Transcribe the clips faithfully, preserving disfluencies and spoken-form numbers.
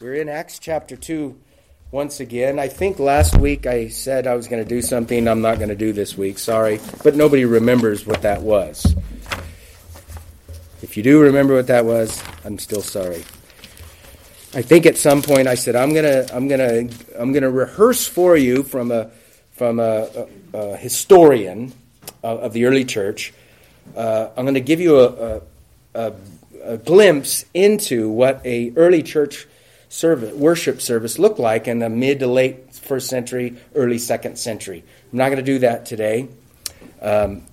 We're in Acts chapter two once again. I think last week I said I was going to do something I'm not going to do this week. Sorry. But nobody remembers what that was. If you do remember what that was, I'm still sorry. I think at some point I said I'm going to I'm going to I'm going to rehearse for you from a from a, a, a historian of, of the early church. Uh, I'm going to give you a, a, a, a glimpse into what a early church service, worship service looked like in the mid to late first century, early second century. I'm not going to do that today. Um,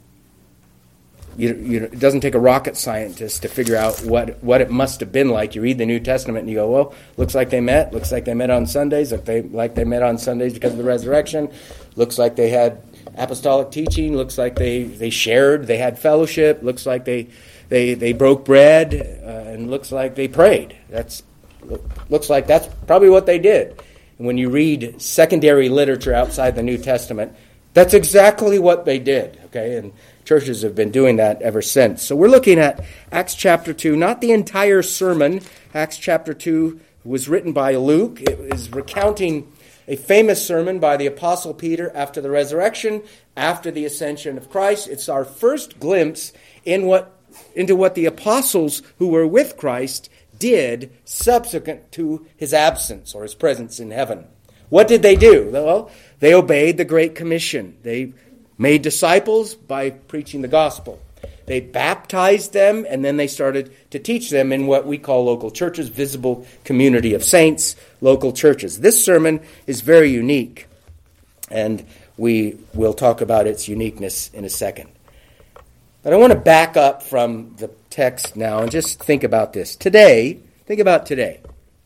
you, you, it doesn't take a rocket scientist to figure out what, what it must have been like. You read the New Testament and you go, well, looks like they met. Looks like they met on Sundays. Look they, like they met on Sundays because of the resurrection. Looks like they had apostolic teaching. Looks like they, they shared. They had fellowship. Looks like they they, they broke bread. Uh, and looks like they prayed. That's Looks like that's probably what they did. And when you read secondary literature outside the New Testament, that's exactly what they did. Okay, and churches have been doing that ever since. So we're looking at Acts chapter two, not the entire sermon. Acts chapter two was written by Luke. It is recounting a famous sermon by the Apostle Peter after the resurrection, after the ascension of Christ. It's our first glimpse in what into what the apostles who were with Christ did subsequent to his absence or his presence in heaven. What did they do? Well, they obeyed the Great Commission. They made disciples by preaching the gospel. They baptized them, and then they started to teach them in what we call local churches, visible community of saints, local churches. This sermon is very unique, and we will talk about its uniqueness in a second. But I want to back up from the text now and just think about this. Today, think about today.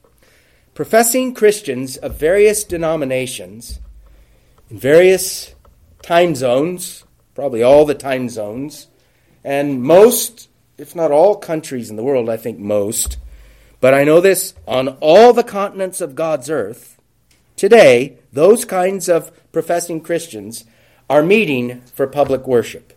Professing Christians of various denominations, in various time zones, probably all the time zones, and most, if not all countries in the world, I think most, but I know this, on all the continents of God's earth, today, those kinds of professing Christians are meeting for public worship.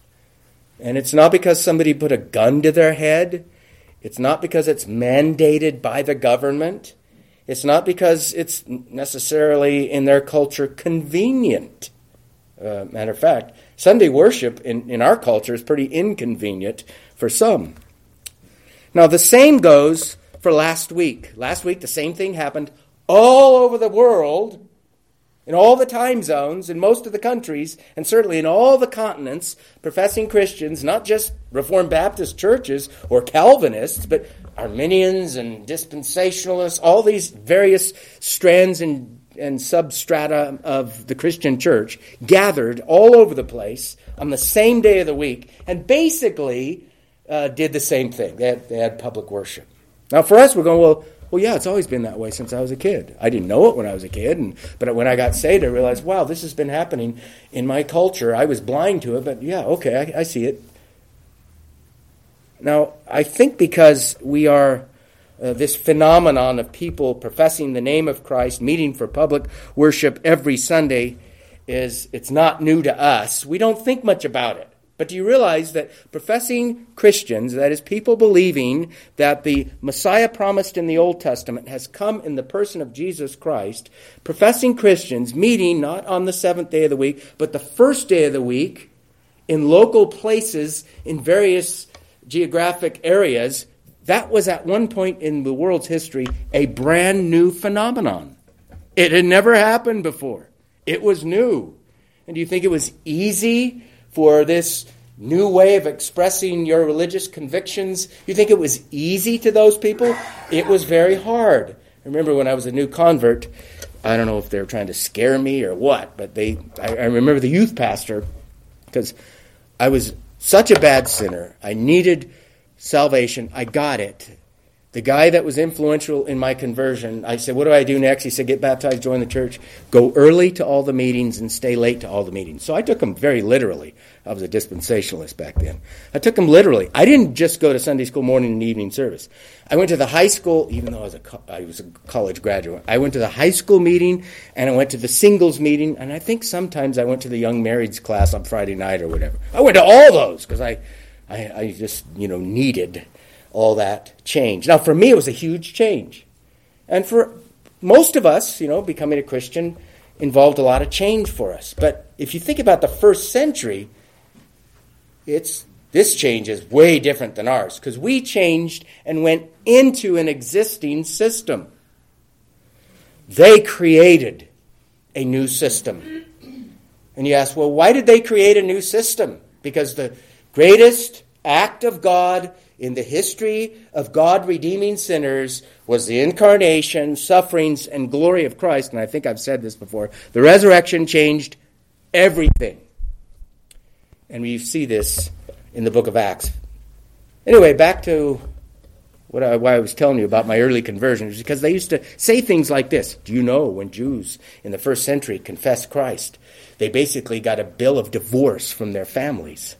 And it's not because somebody put a gun to their head. It's not because it's mandated by the government. It's not because it's necessarily in their culture convenient. Uh, matter of fact, Sunday worship in, in our culture is pretty inconvenient for some. Now, the same goes for last week. Last week, the same thing happened all over the world, in all the time zones, in most of the countries, and certainly in all the continents, professing Christians, not just Reformed Baptist churches or Calvinists, but Arminians and dispensationalists, all these various strands and, and substrata of the Christian church gathered all over the place on the same day of the week and basically uh, did the same thing. They had, they had public worship. Now for us, we're going, well, Well, yeah, it's always been that way since I was a kid. I didn't know it when I was a kid, and but when I got saved, I realized, wow, this has been happening in my culture. I was blind to it, but yeah, okay, I, I see it. Now, I think because we are uh, this phenomenon of people professing the name of Christ, meeting for public worship every Sunday, is it's not new to us. We don't think much about it. But do you realize that professing Christians, that is, people believing that the Messiah promised in the Old Testament has come in the person of Jesus Christ, professing Christians meeting not on the seventh day of the week, but the first day of the week in local places in various geographic areas, that was at one point in the world's history a brand new phenomenon. It had never happened before. It was new. And do you think it was easy for this new way of expressing your religious convictions? You think it was easy to those people? It was very hard. I remember when I was a new convert, I don't know if they were trying to scare me or what, but they. I, I remember the youth pastor, because I was such a bad sinner. I needed salvation. I got it. The guy that was influential in my conversion, I said, what do I do next? He said, get baptized, join the church, go early to all the meetings and stay late to all the meetings. So I took him very literally. I was a dispensationalist back then. I took him literally. I didn't just go to Sunday school morning and evening service. I went to the high school, even though I was a, co- I was a college graduate. I went to the high school meeting, and I went to the singles meeting, and I think sometimes I went to the young marrieds class on Friday night or whatever. I went to all those because I, I, I just, you know, needed all that change. Now, for me, it was a huge change. And for most of us, you know, becoming a Christian involved a lot of change for us. But if you think about the first century, it's this change is way different than ours, because we changed and went into an existing system. They created a new system. And you ask, well, why did they create a new system? Because the greatest act of God in the history of God redeeming sinners was the incarnation, sufferings, and glory of Christ. And I think I've said this before. The resurrection changed everything. And we see this in the book of Acts. Anyway, back to what I, why I was telling you about my early conversions, because they used to say things like this. Do you know when Jews in the first century confessed Christ, they basically got a bill of divorce from their families?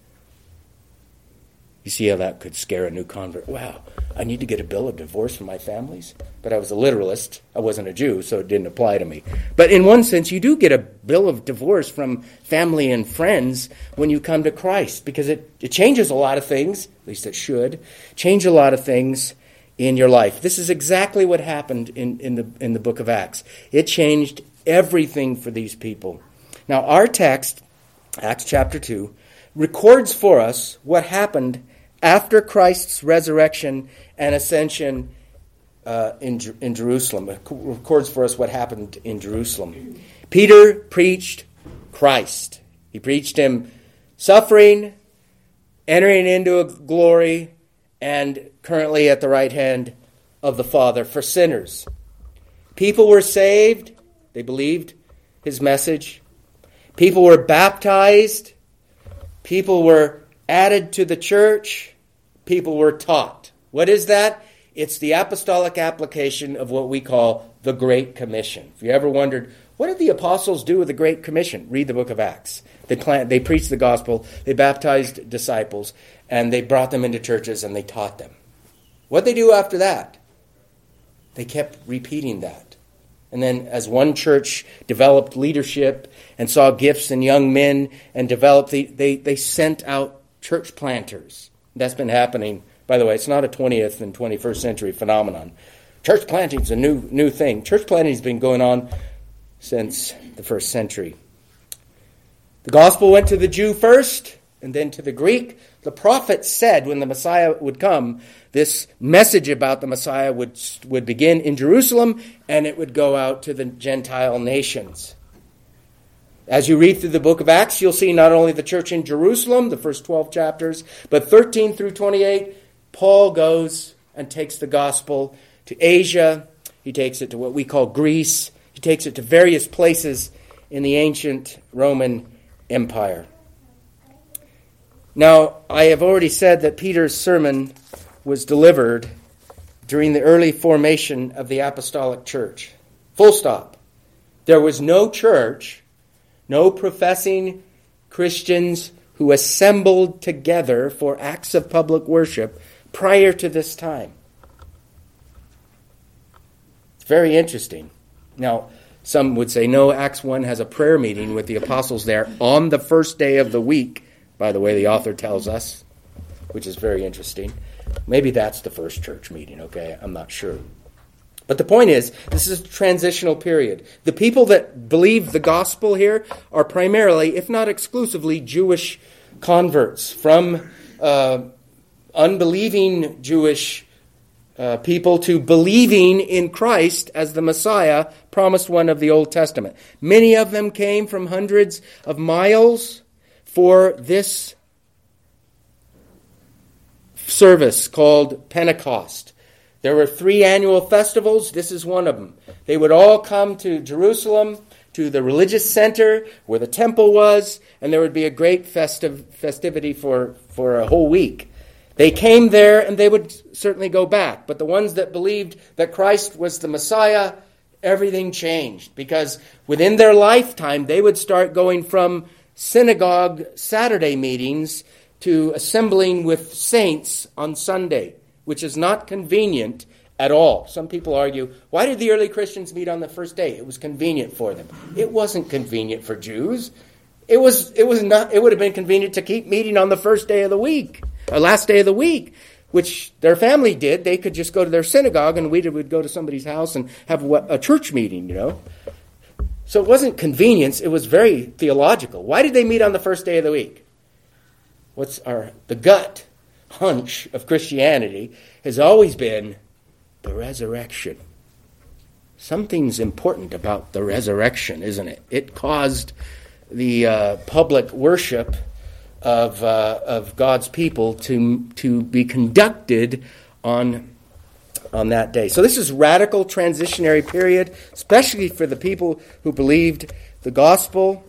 You see how that could scare a new convert. Wow, I need to get a bill of divorce from my families? But I was a literalist. I wasn't a Jew, so it didn't apply to me. But in one sense, you do get a bill of divorce from family and friends when you come to Christ, because it, it changes a lot of things, at least it should, change a lot of things in your life. This is exactly what happened in, in the in the book of Acts. It changed everything for these people. Now, our text, Acts chapter two, records for us what happened after Christ's resurrection and ascension uh, in, in Jerusalem. It records for us what happened in Jerusalem. Peter preached Christ. He preached him suffering, entering into a glory, and currently at the right hand of the Father for sinners. People were saved. They believed his message. People were baptized. People were added to the church. People were taught. What is that? It's the apostolic application of what we call the Great Commission. If you ever wondered, what did the apostles do with the Great Commission? Read the book of Acts. They plant, they preached the gospel, they baptized disciples, and they brought them into churches and they taught them. What did they do after that? They kept repeating that. And then as one church developed leadership and saw gifts in young men and developed, they, they, they sent out church planters. That's been happening. By the way, it's not a twentieth and twenty-first century phenomenon. Church planting is a new new thing. Church planting has been going on since the first century. The gospel went to the Jew first and then to the Greek. The prophet said when the Messiah would come, this message about the Messiah would, would begin in Jerusalem and it would go out to the Gentile nations. As you read through the book of Acts, you'll see not only the church in Jerusalem, the first twelve chapters, but thirteen through twenty-eight, Paul goes and takes the gospel to Asia. He takes it to what we call Greece. He takes it to various places in the ancient Roman Empire. Now, I have already said that Peter's sermon was delivered during the early formation of the apostolic church. Full stop. There was no church, no professing Christians who assembled together for acts of public worship prior to this time. It's very interesting. Now, some would say, no, Acts one has a prayer meeting with the apostles there on the first day of the week, by the way, the author tells us, which is very interesting. Maybe that's the first church meeting, okay? I'm not sure. But the point is, this is a transitional period. The people that believe the gospel here are primarily, if not exclusively, Jewish converts from uh, unbelieving Jewish uh, people to believing in Christ as the Messiah, promised one of the Old Testament. Many of them came from hundreds of miles for this service called Pentecost. There were three annual festivals. This is one of them. They would all come to Jerusalem, to the religious center where the temple was, and there would be a great festive festivity for, for a whole week. They came there and they would certainly go back. But the ones that believed that Christ was the Messiah, everything changed. Because within their lifetime, they would start going from synagogue Saturday meetings to assembling with saints on Sunday, which is not convenient at all. Some people argue, why did the early Christians meet on the first day? It was convenient for them. It wasn't convenient for Jews. It was it was not it would have been convenient to keep meeting on the first day of the week, or last day of the week. which their family did. They could just go to their synagogue, and we would go to somebody's house and have a church meeting, you know. So it wasn't convenience. It was very theological. Why did they meet on the first day of the week? What's our the gut hunch of Christianity has always been the resurrection. Something's important about the resurrection, isn't it? It caused the uh, public worship of uh, of God's people to to be conducted on on that day. So this is radical transitionary period, especially for the people who believed the gospel.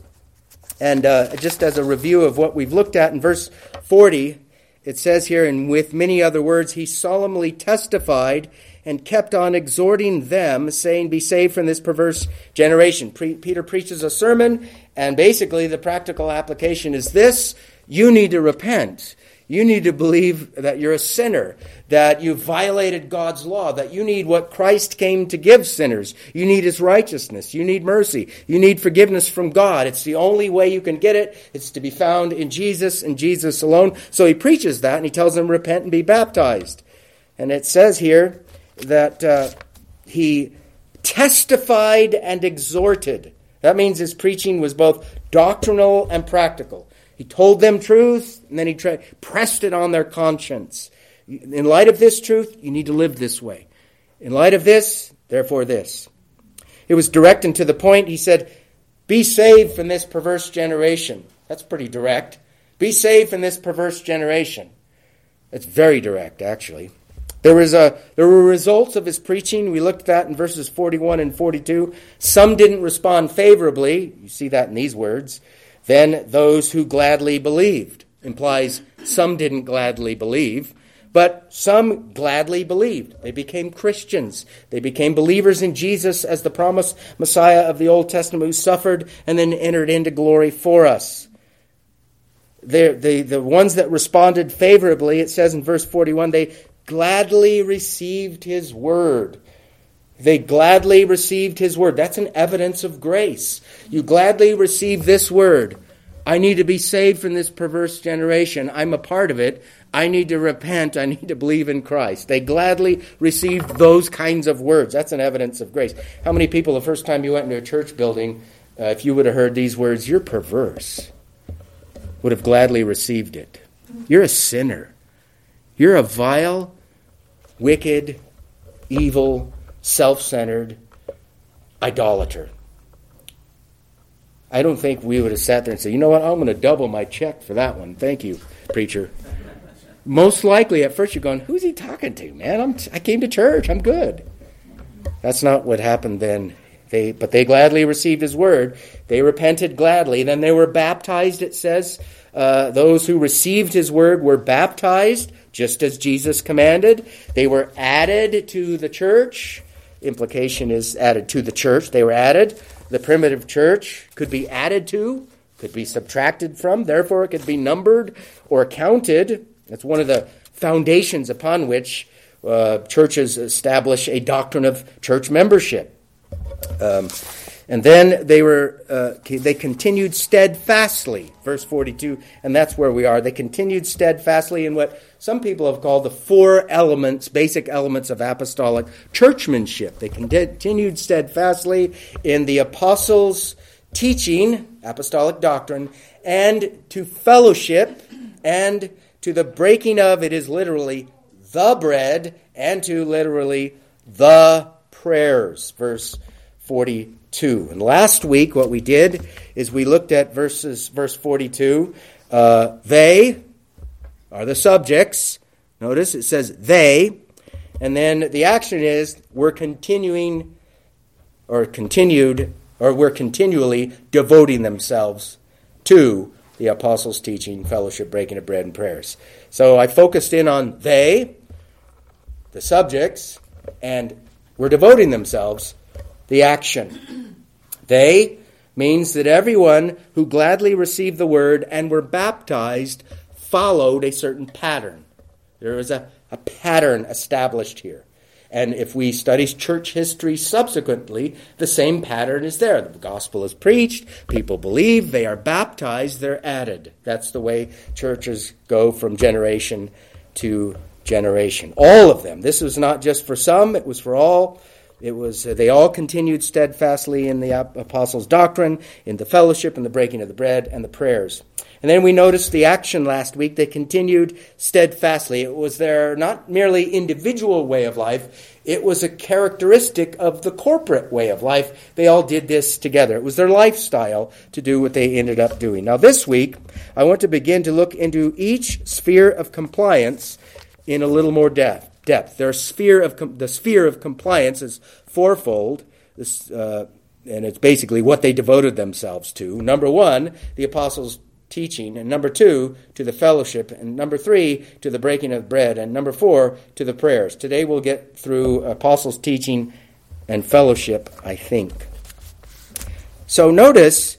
And uh, just as a review of what we've looked at in verse forty, it says here, and with many other words, he solemnly testified and kept on exhorting them, saying, be saved from this perverse generation. Pre- Peter preaches a sermon, and basically the practical application is this: you need to repent. You need to believe that you're a sinner, that you violated God's law, that you need what Christ came to give sinners. You need his righteousness. You need mercy. You need forgiveness from God. It's the only way you can get it. It's to be found in Jesus and Jesus alone. So he preaches that, and he tells them, repent and be baptized. And it says here that uh, he testified and exhorted. That means his preaching was both doctrinal and practical. He told them truth, and then he tried, pressed it on their conscience. In light of this truth, you need to live this way. In light of this, therefore this. It was direct and to the point. He said, be saved from this perverse generation. That's pretty direct. Be saved from this perverse generation. It's very direct, actually. There was a there were results of his preaching. We looked at that in verses forty-one and forty-two. Some didn't respond favorably. You see that in these words. Then those who gladly believed. Implies some didn't gladly believe, but some gladly believed. They became Christians. They became believers in Jesus as the promised Messiah of the Old Testament, who suffered and then entered into glory for us. The, the, the ones that responded favorably, it says in verse forty-one, they gladly received his word. They gladly received his word. That's an evidence of grace. You gladly receive this word. I need to be saved from this perverse generation. I'm a part of it. I need to repent. I need to believe in Christ. They gladly received those kinds of words. That's an evidence of grace. How many people, the first time you went into a church building, uh, if you would have heard these words, you're perverse, would have gladly received it? You're a sinner. You're a vile, wicked, evil, self-centered idolater. I don't think we would have sat there and said, you know what, I'm going to double my check for that one. Thank you, preacher. Most likely, at first you're going, who's he talking to, man? I'm t- I came to church. I'm good. That's not what happened then. They, but they gladly received his word. They repented gladly. Then they were baptized, it says. Uh, those who received his word were baptized, just as Jesus commanded. They were added to the church. Implication is added to the church. They were added. The primitive church could be added to, could be subtracted from. Therefore, it could be numbered or counted. That's one of the foundations upon which uh, churches establish a doctrine of church membership. Um, and then they were uh, they continued steadfastly, verse forty-two, and that's where we are. They continued steadfastly in what some people have called the four elements, basic elements of apostolic churchmanship. They continued steadfastly in the apostles' teaching, apostolic doctrine, and to fellowship, and to the breaking of, it is literally the bread, and to literally the prayers, verse forty-two. And last week what we did is we looked at verses, verse forty-two. Uh, they are the subjects. Notice it says they. And then the action is we're continuing or continued or we're continually devoting themselves to the apostles' teaching, fellowship, breaking of bread, and prayers. So I focused in on they, the subjects, and we're devoting themselves, the action. They means that everyone who gladly received the word and were baptized followed a certain pattern. There is a, a pattern established here. And if we study church history subsequently, the same pattern is there. The gospel is preached, people believe, they are baptized, they're added. That's the way churches go from generation to generation. All of them. This was not just for some, it was for all. It was uh, they all continued steadfastly in the apostles' doctrine, in the fellowship, in the breaking of the bread, and the prayers. And then we noticed the action last week. They continued steadfastly. It was their not merely individual way of life, it was a characteristic of the corporate way of life. They all did this together. It was their lifestyle to do what they ended up doing. Now this week, I want to begin to look into each sphere of compliance in a little more depth. Depth. Their sphere of com- the sphere of compliance is fourfold, this, uh, and it's basically what they devoted themselves to. Number one, the apostles' teaching, and number two, to the fellowship, and number three, to the breaking of bread, and number four, to the prayers. Today we'll get through apostles' teaching and fellowship, I think. So notice,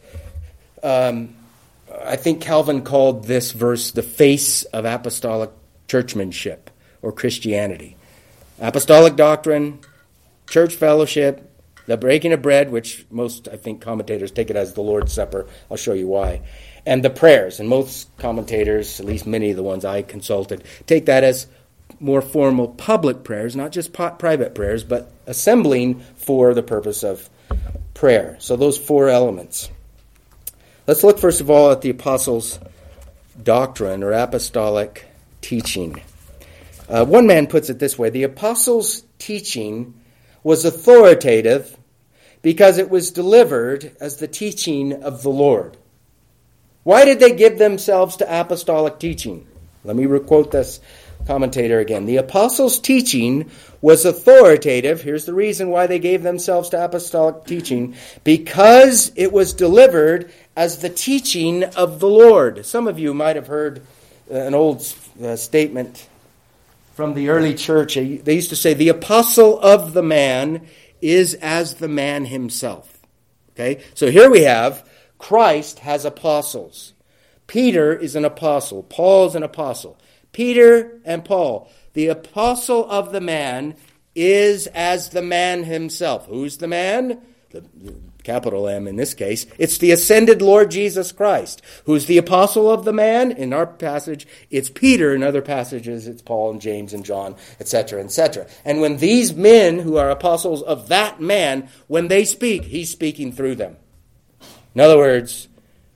um, I think Calvin called this verse the face of apostolic churchmanship, or Christianity. Apostolic doctrine, church fellowship, the breaking of bread, which most, I think, commentators take it as the Lord's Supper. I'll show you why. And the prayers. And most commentators, at least many of the ones I consulted, take that as more formal public prayers, not just private prayers, but assembling for the purpose of prayer. So those four elements. Let's look first of all at the apostles' doctrine or apostolic teaching. Uh, one man puts it this way: the apostles' teaching was authoritative because it was delivered as the teaching of the Lord. Why did they give themselves to apostolic teaching? Let me quote this commentator again. The apostles' teaching was authoritative. Here's the reason why they gave themselves to apostolic teaching: because it was delivered as the teaching of the Lord. Some of you might have heard an old uh, statement from the early church. They used to say, the apostle of the man is as the man himself. Okay, so here we have Christ has apostles. Peter is an apostle. Paul is an apostle. Peter and Paul. The apostle of the man is as the man himself. Who's the man? The, the capital M in this case. It's the ascended Lord Jesus Christ. Who's the apostle of the man? In our passage, it's Peter. In other passages, it's Paul and James and John, et cetera, et cetera. And when these men who are apostles of that man, when they speak, he's speaking through them. In other words,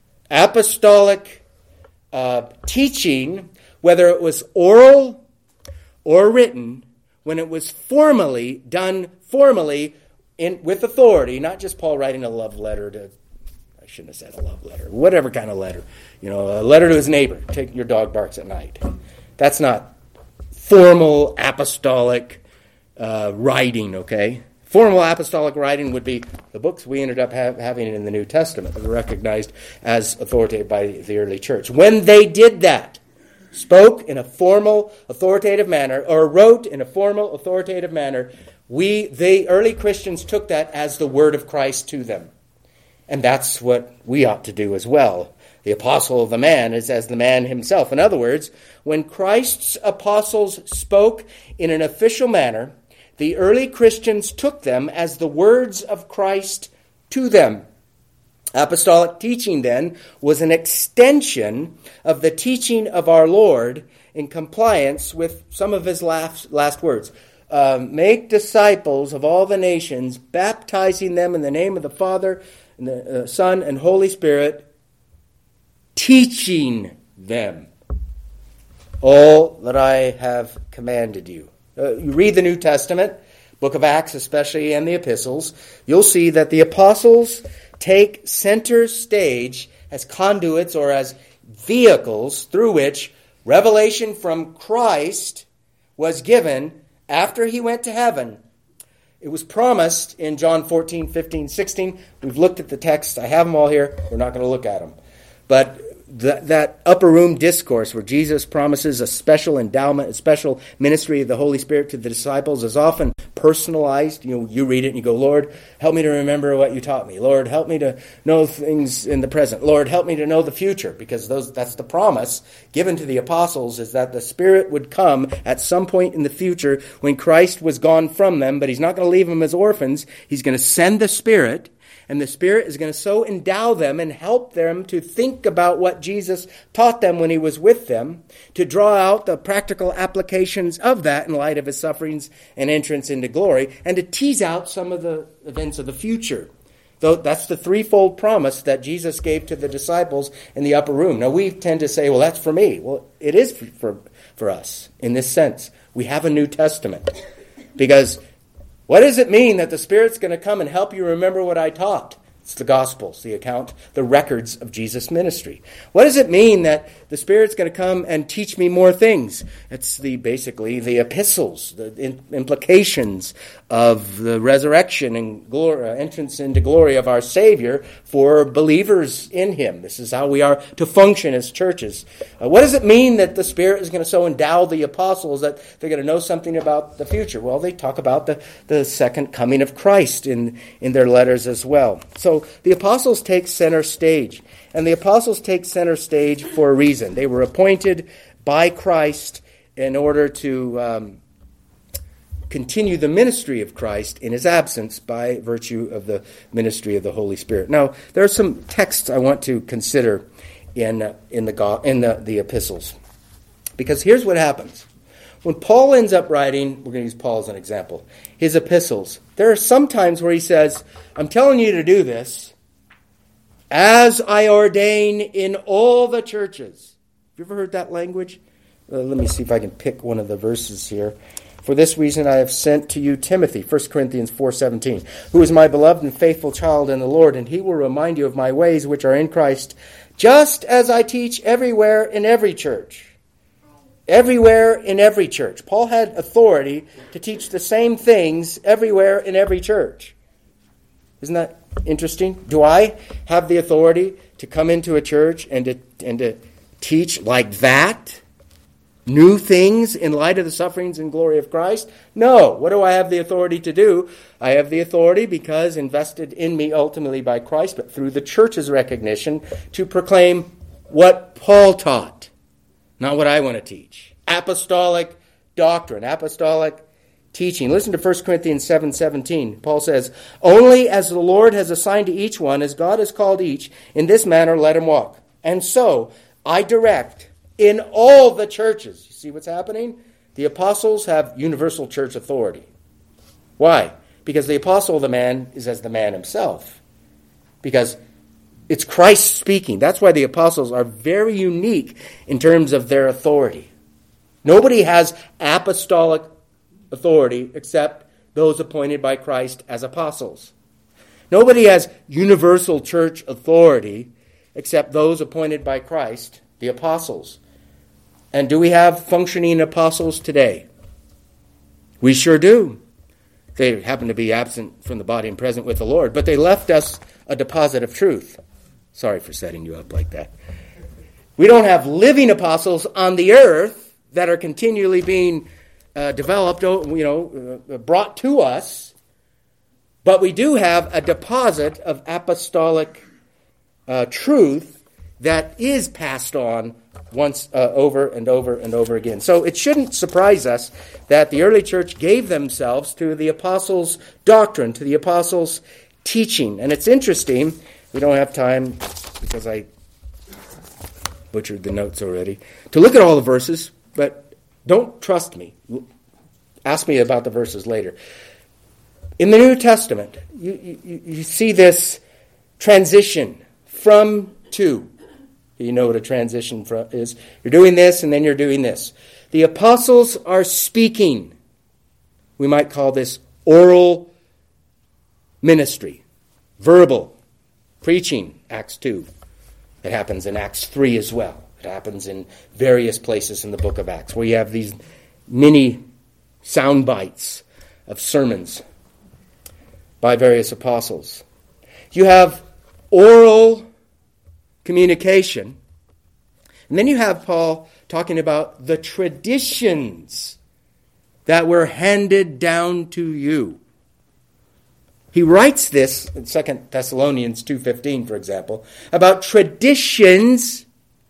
apostolic uh, teaching, whether it was oral or written, when it was formally done formally in with authority, not just Paul writing a love letter to, I shouldn't have said a love letter, whatever kind of letter, you know, a letter to his neighbor, take your dog barks at night. That's not formal apostolic uh, writing, okay? Formal apostolic writing would be the books we ended up ha- having in the New Testament that were recognized as authoritative by the early church. When they did that, spoke in a formal, authoritative manner, or wrote in a formal, authoritative manner, we, the early Christians took that as the word of Christ to them. And that's what we ought to do as well. The apostle of the man is as the man himself. In other words, when Christ's apostles spoke in an official manner, the early Christians took them as the words of Christ to them. Apostolic teaching, then, was an extension of the teaching of our Lord in compliance with some of his last, last words. Uh, make disciples of all the nations, baptizing them in the name of the Father, and the uh, Son, and Holy Spirit, teaching them all that I have commanded you. Uh, you read the New Testament, book of Acts especially, and the epistles, you'll see that the apostles take center stage as conduits or as vehicles through which revelation from Christ was given after he went to heaven. It was promised in John fourteen, fifteen, sixteen. We've looked at the texts. I have them all here. We're not going to look at them. But That, that upper room discourse where Jesus promises a special endowment, a special ministry of the Holy Spirit to the disciples is often personalized. You know, you read it and you go, Lord, help me to remember what you taught me. Lord, help me to know things in the present. Lord, help me to know the future. Because those that's the promise given to the apostles, is that the Spirit would come at some point in the future when Christ was gone from them. But he's not going to leave them as orphans. He's going to send the Spirit. And the Spirit is going to so endow them and help them to think about what Jesus taught them when he was with them, to draw out the practical applications of that in light of his sufferings and entrance into glory, and to tease out some of the events of the future. Though that's the threefold promise that Jesus gave to the disciples in the upper room. Now we tend to say, well, that's for me. Well, it is for, for, for us in this sense. We have a New Testament. Because what does it mean that the Spirit's going to come and help you remember what I taught? It's the Gospels, the account, the records of Jesus' ministry. What does it mean that the Spirit's going to come and teach me more things? It's the basically the epistles, the in, implications of the resurrection and glory, uh, entrance into glory of our Savior for believers in Him. This is how we are to function as churches. Uh, what does it mean that the Spirit is going to so endow the apostles that they're going to know something about the future? Well, they talk about the, the second coming of Christ in, in their letters as well. So the apostles take center stage. And the apostles take center stage for a reason. They were appointed by Christ in order to um, continue the ministry of Christ in his absence by virtue of the ministry of the Holy Spirit. Now, there are some texts I want to consider in, uh, in, the, in the, the epistles. Because here's what happens. When Paul ends up writing, we're going to use Paul as an example, his epistles, there are some times where he says, I'm telling you to do this as I ordain in all the churches. Have you ever heard that language? Uh, let me see if I can pick one of the verses here. For this reason I have sent to you Timothy, First Corinthians four seventeen, who is my beloved and faithful child in the Lord, and he will remind you of my ways which are in Christ, just as I teach everywhere in every church. Everywhere in every church. Paul had authority to teach the same things everywhere in every church. Isn't that interesting? Do I have the authority to come into a church and to, and to teach like that? New things in light of the sufferings and glory of Christ? No. What do I have the authority to do? I have the authority because invested in me ultimately by Christ, but through the church's recognition, to proclaim what Paul taught. Not what I want to teach. Apostolic doctrine, apostolic teaching. Listen to First Corinthians seven seventeen. Paul says, only as the Lord has assigned to each one, as God has called each, in this manner let him walk. And so I direct in all the churches. You see what's happening? The apostles have universal church authority. Why? Because the apostle of the man is as the man himself. Because it's Christ speaking. That's why the apostles are very unique in terms of their authority. Nobody has apostolic authority except those appointed by Christ as apostles. Nobody has universal church authority except those appointed by Christ, the apostles. And do we have functioning apostles today? We sure do. They happen to be absent from the body and present with the Lord, but they left us a deposit of truth. Sorry for setting you up like that. We don't have living apostles on the earth that are continually being uh, developed, you know, uh, brought to us, but we do have a deposit of apostolic uh, truth that is passed on once uh, over and over and over again. So it shouldn't surprise us that the early church gave themselves to the apostles' doctrine, to the apostles' teaching. And it's interesting, we don't have time because I butchered the notes already, to look at all the verses, but don't trust me. Ask me about the verses later. In the New Testament, you, you, you see this transition from to. You know what a transition from is. You're doing this and then you're doing this. The apostles are speaking. We might call this oral ministry. Verbal. Preaching, Acts two. It happens in Acts three as well. It happens in various places in the book of Acts where you have these mini sound bites of sermons by various apostles. You have oral communication. And then you have Paul talking about the traditions that were handed down to you. He writes this in Second Thessalonians two fifteen, for example, about traditions.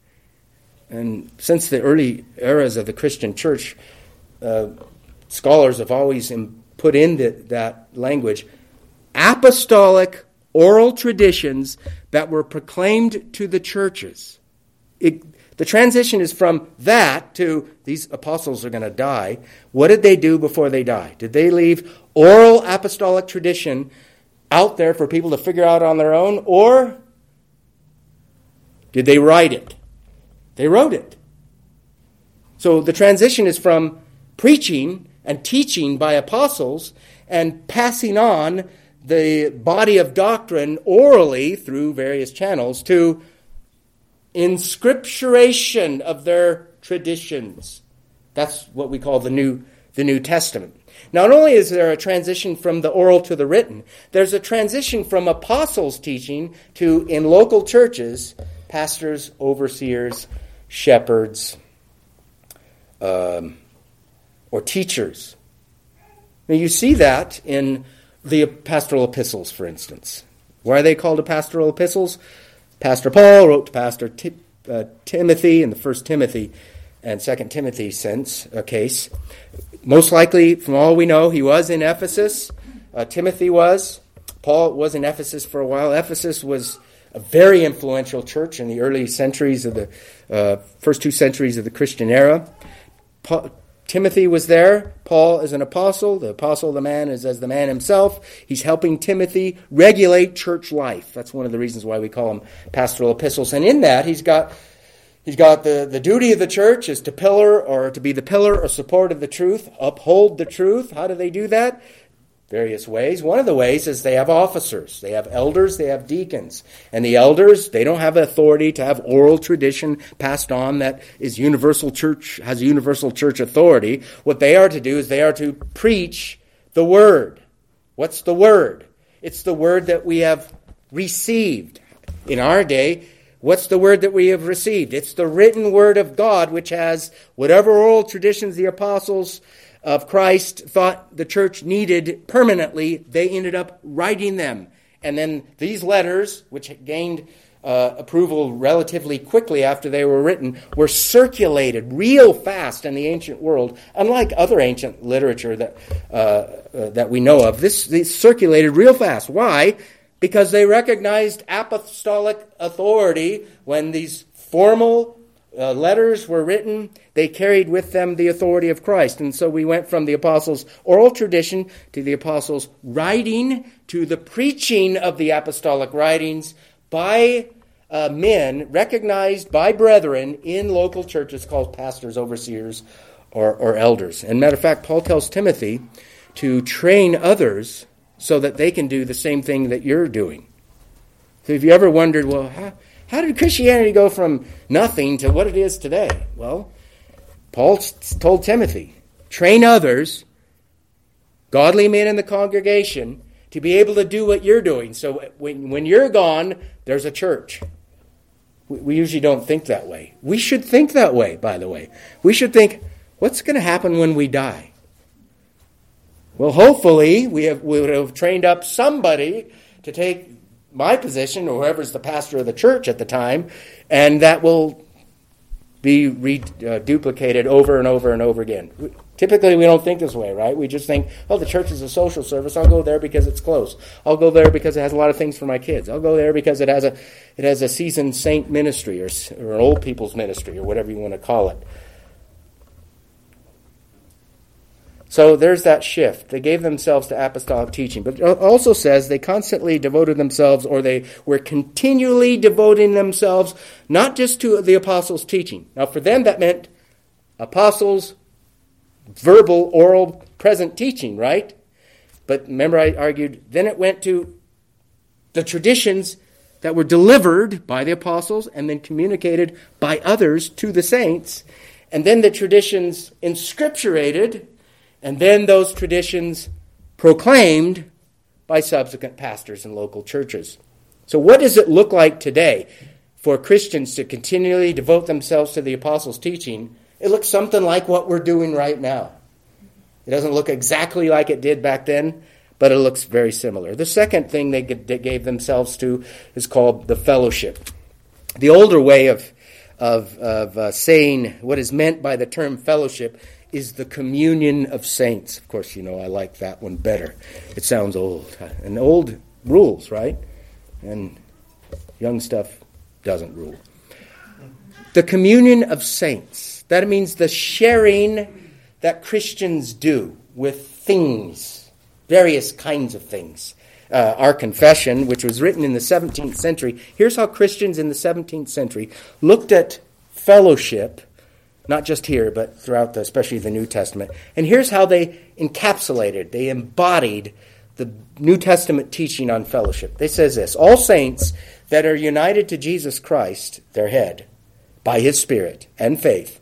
And since the early eras of the Christian church, uh, scholars have always put in the, that language, apostolic oral traditions that were proclaimed to the churches. It, the transition is from that to these apostles are going to die. What did they do before they died? Did they leave oral apostolic tradition out there for people to figure out on their own, or did they write it? They wrote it. So the transition is from preaching and teaching by apostles and passing on the body of doctrine orally through various channels to inscripturation of their traditions. That's what we call the New, the New Testament. Not only is there a transition from the oral to the written, there's a transition from apostles' teaching to, in local churches, pastors, overseers, shepherds, um, or teachers. Now you see that in the pastoral epistles, for instance. Why are they called pastoral epistles? Pastor Paul wrote to Pastor T- uh, Timothy in the First Timothy and Second Timothy sense, uh, case. Most likely, from all we know, he was in Ephesus. Uh, Timothy was. Paul was in Ephesus for a while. Ephesus was a very influential church in the early centuries of the uh, first two centuries of the Christian era. Paul, Timothy was there. Paul is an apostle. The apostle of the man is as the man himself. He's helping Timothy regulate church life. That's one of the reasons why we call them pastoral epistles. And in that, he's got he's got the, the duty of the church is to pillar or to be the pillar or support of the truth, uphold the truth. How do they do that? Various ways. One of the ways is they have officers. They have elders, they have deacons. And the elders, they don't have authority to have oral tradition passed on that is universal church, has universal church authority. What they are to do is they are to preach the word. What's the word? It's the word that we have received. In our day, what's the word that we have received? It's the written word of God, which has whatever oral traditions the apostles of Christ thought the church needed permanently, they ended up writing them. And then these letters, which gained uh, approval relatively quickly after they were written, were circulated real fast in the ancient world. Unlike other ancient literature that uh, uh, that we know of, this, this circulated real fast. Why? Because they recognized apostolic authority when these formal Uh, letters were written, they carried with them the authority of Christ. And so we went from the apostles' oral tradition to the apostles' writing to the preaching of the apostolic writings by uh, men recognized by brethren in local churches called pastors, overseers, or, or elders. And matter of fact, Paul tells Timothy to train others so that they can do the same thing that you're doing. So if you ever wondered, well, how... How did Christianity go from nothing to what it is today? Well, Paul told Timothy, train others, godly men in the congregation, to be able to do what you're doing. So when, when you're gone, there's a church. We, we usually don't think that way. We should think that way, by the way. We should think, what's going to happen when we die? Well, hopefully we, have, we would have trained up somebody to take my position, or whoever's the pastor of the church at the time, and that will be re, uh, duplicated over and over and over again. We, typically, we don't think this way, right? We just think, oh, the church is a social service. I'll go there because it's close. I'll go there because it has a lot of things for my kids. I'll go there because it has a it has a seasoned saint ministry or, or an old people's ministry or whatever you want to call it. So there's that shift. They gave themselves to apostolic teaching. But it also says they constantly devoted themselves, or they were continually devoting themselves, not just to the apostles' teaching. Now for them that meant apostles' verbal, oral, present teaching, right? But remember I argued, then it went to the traditions that were delivered by the apostles and then communicated by others to the saints. And then the traditions inscripturated, and then those traditions proclaimed by subsequent pastors in local churches. So what does it look like today for Christians to continually devote themselves to the apostles' teaching? It looks something like what we're doing right now. It doesn't look exactly like it did back then, but it looks very similar. The second thing they gave themselves to is called the fellowship. The older way of, of, of uh, saying what is meant by the term fellowship is the communion of saints. Of course, you know, I like that one better. It sounds old. And old rules, right? and young stuff doesn't rule. The communion of saints. That means the sharing that Christians do with things, various kinds of things. Uh, our confession, which was written in the seventeenth century, here's how Christians in the seventeenth century looked at fellowship, not just here, but throughout, the, especially the New Testament. And here's how they encapsulated, they embodied the New Testament teaching on fellowship. They says this: all saints that are united to Jesus Christ, their head, by his Spirit and faith,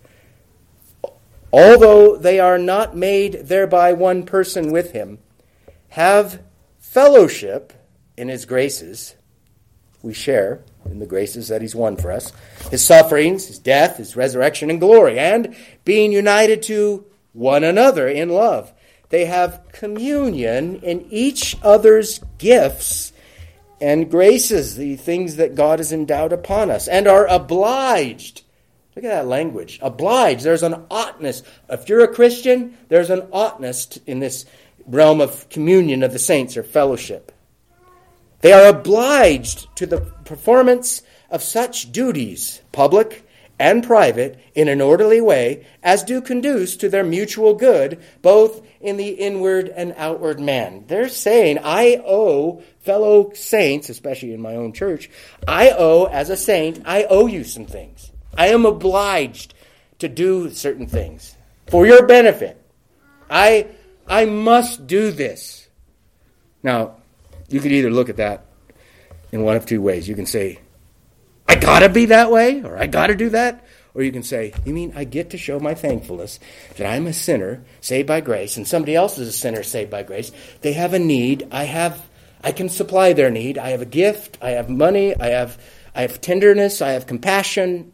although they are not made thereby one person with him, have fellowship in his graces. We share in the graces that he's won for us. His sufferings, his death, his resurrection and glory, and being united to one another in love. They have communion in each other's gifts and graces, the things that God has endowed upon us, and are obliged. Look at that language. Obliged. There's an oughtness. If you're a Christian, there's an oughtness in this realm of communion of the saints or fellowship. They are obliged to the performance of such duties, public and private, in an orderly way, as do conduce to their mutual good, both in the inward and outward man. They're saying, I owe fellow saints, especially in my own church, I owe, as a saint, I owe you some things. I am obliged to do certain things for your benefit. I I must do this. Now, you could either look at that in one of two ways. You can say, I gotta be that way, or I gotta do that. Or you can say, you mean I get to show my thankfulness that I'm a sinner saved by grace, and somebody else is a sinner saved by grace. They have a need. I have, I can supply their need. I have a gift. I have money. I have, I have tenderness. I have compassion.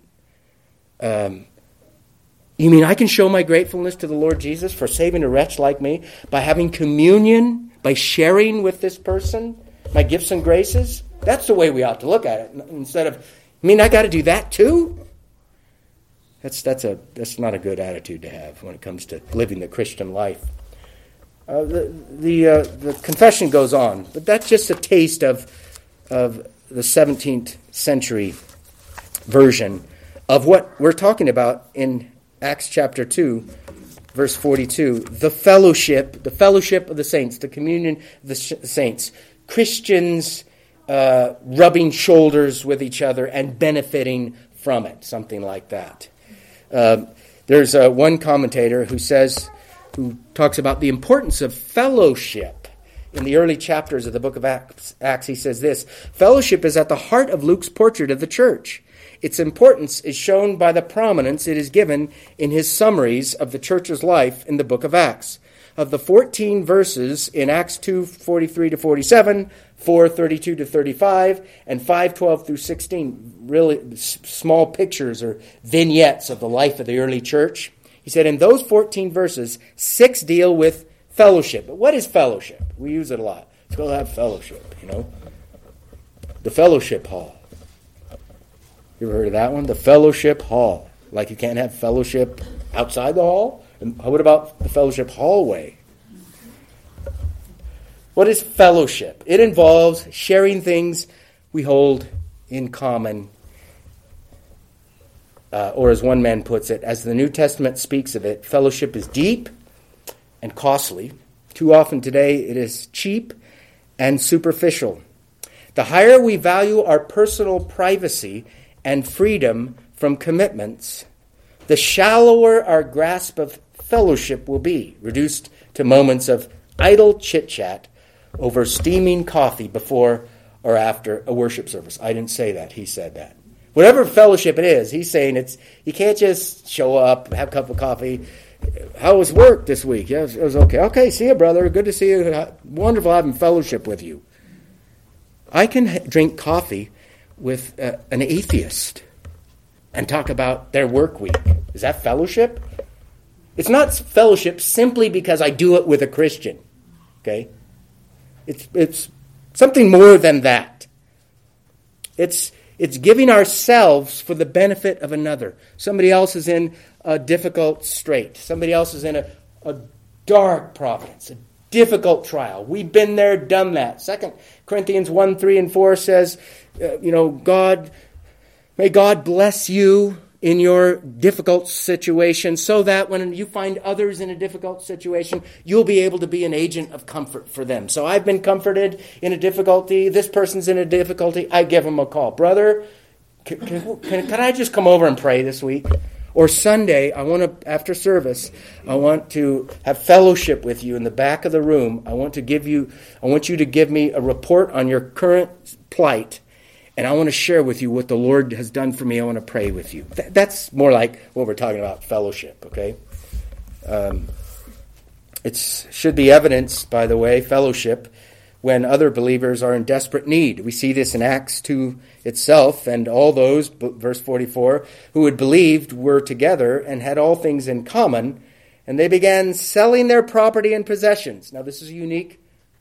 Um, You mean I can show my gratefulness to the Lord Jesus for saving a wretch like me by having communion, by sharing with this person my gifts and graces? That's the way we ought to look at it. Instead of, you mean I got to do that too? That's that's a that's not a good attitude to have when it comes to living the Christian life. Uh, the the uh, the confession goes on, but that's just a taste of of the seventeenth century version of what we're talking about in Acts chapter two, verse forty-two, the fellowship, the fellowship of the saints, the communion of the saints, Christians uh, rubbing shoulders with each other and benefiting from it, something like that. Uh, there's uh, one commentator who says, who talks about the importance of fellowship. In the early chapters of the book of Acts, Acts, he says this: fellowship is at the heart of Luke's portrait of the church. Its importance is shown by the prominence it is given in his summaries of the church's life in the book of Acts. Of the fourteen verses in Acts two forty-three to forty-seven, four thirty-two to thirty-five, and five twelve through sixteen, really small pictures or vignettes of the life of the early church, he said in those fourteen verses, six deal with fellowship. But what is fellowship? We use it a lot. Let's go have fellowship, you know. The fellowship hall. You ever heard of that one? The fellowship hall. Like you can't have fellowship outside the hall? And what about the fellowship hallway? What is fellowship? It involves sharing things we hold in common. Uh, or as one man puts it, as the New Testament speaks of it, fellowship is deep and costly. Too often today it is cheap and superficial. The higher we value our personal privacy and freedom from commitments, the shallower our grasp of fellowship will be, reduced to moments of idle chit-chat over steaming coffee before or after a worship service. I didn't say that. He said that. Whatever fellowship it is, he's saying it's you can't just show up, have a cup of coffee. How was work this week? Yeah, it was, it was okay. Okay, see you, brother. Good to see you. Wonderful having fellowship with you. I can ha- drink coffee with uh, an atheist and talk about their work week. Is that fellowship? It's not fellowship simply because I do it with a Christian. Okay? It's it's something more than that. It's it's giving ourselves for the benefit of another. Somebody else is in a difficult strait. Somebody else is in a, a dark providence, a difficult trial. We've been there, done that. Second Corinthians one, three, and four says, uh, you know, God, may God bless you in your difficult situation so that when you find others in a difficult situation, you'll be able to be an agent of comfort for them. So I've been comforted in a difficulty. This person's in a difficulty. I give them a call. Brother, can, can, can, can I just come over and pray this week? Or Sunday, I want to, after service, I want to have fellowship with you in the back of the room. I want to give you, I want you to give me a report on your current plight. And I want to share with you what the Lord has done for me. I want to pray with you. Th- that's more like what we're talking about, fellowship, okay? Um, it should be evidenced, by the way, fellowship, when other believers are in desperate need. We see this in Acts two itself, and all those, verse forty-four, who had believed were together and had all things in common, and they began selling their property and possessions. Now, this is a unique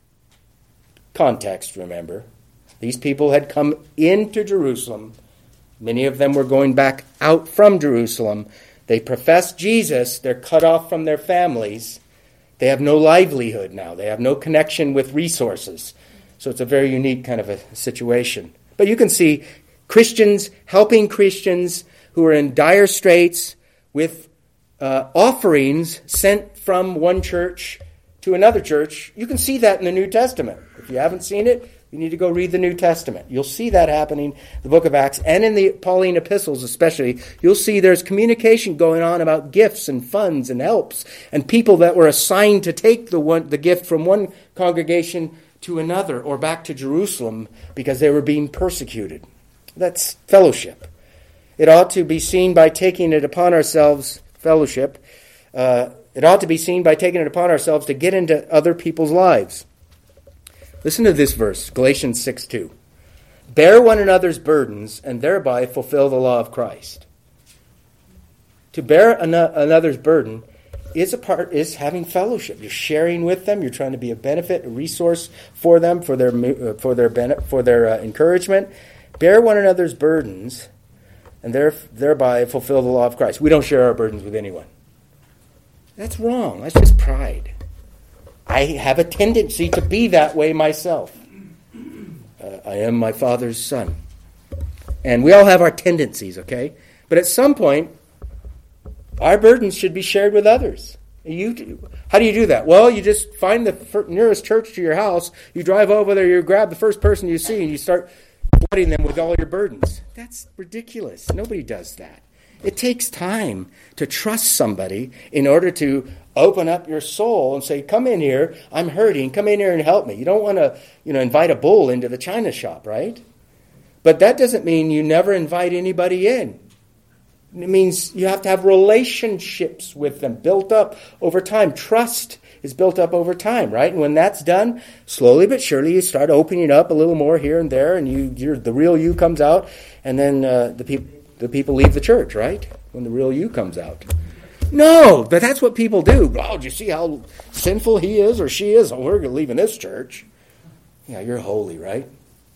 context, remember. These people had come into Jerusalem. Many of them were going back out from Jerusalem. They profess Jesus. They're cut off from their families. They have no livelihood now. They have no connection with resources. So it's a very unique kind of a situation. But you can see Christians helping Christians who are in dire straits with uh, offerings sent from one church to another church. You can see that in the New Testament. If you haven't seen it, you need to go read the New Testament. You'll see that happening in the book of Acts and in the Pauline epistles especially. You'll see there's communication going on about gifts and funds and helps and people that were assigned to take the one, the gift from one congregation to another or back to Jerusalem because they were being persecuted. That's fellowship. It ought to be seen by taking it upon ourselves, fellowship. Uh, it ought to be seen by taking it upon ourselves to get into other people's lives. Listen to this verse, Galatians six two. Bear one another's burdens and thereby fulfill the law of Christ. To bear an- another's burden is a part is having fellowship. You're sharing with them. You're trying to be a benefit, a resource for them, for their uh, for their benefit, for their uh, encouragement. Bear one another's burdens and there, thereby fulfill the law of Christ. We don't share our burdens with anyone. That's wrong. That's just pride. I have a tendency to be that way myself. Uh, I am my father's son. And we all have our tendencies, okay? But at some point, our burdens should be shared with others. You do. How do you do that? Well, you just find the nearest church to your house, you drive over there, you grab the first person you see, and you start flooding them with all your burdens. That's ridiculous. Nobody does that. It takes time to trust somebody in order to open up your soul and say, come in here, I'm hurting, come in here and help me. You don't want to, you know, invite a bull into the china shop, right? But that doesn't mean you never invite anybody in. It means you have to have relationships with them built up over time. Trust is built up over time, right? And when that's done, slowly but surely you start opening up a little more here and there, and you, you're, the real you comes out, and then uh, the people the people leave the church, right? When the real you comes out. No, but that's what people do. Oh, do you see how sinful he is or she is? Oh, we're leaving this church. Yeah, you're holy, right?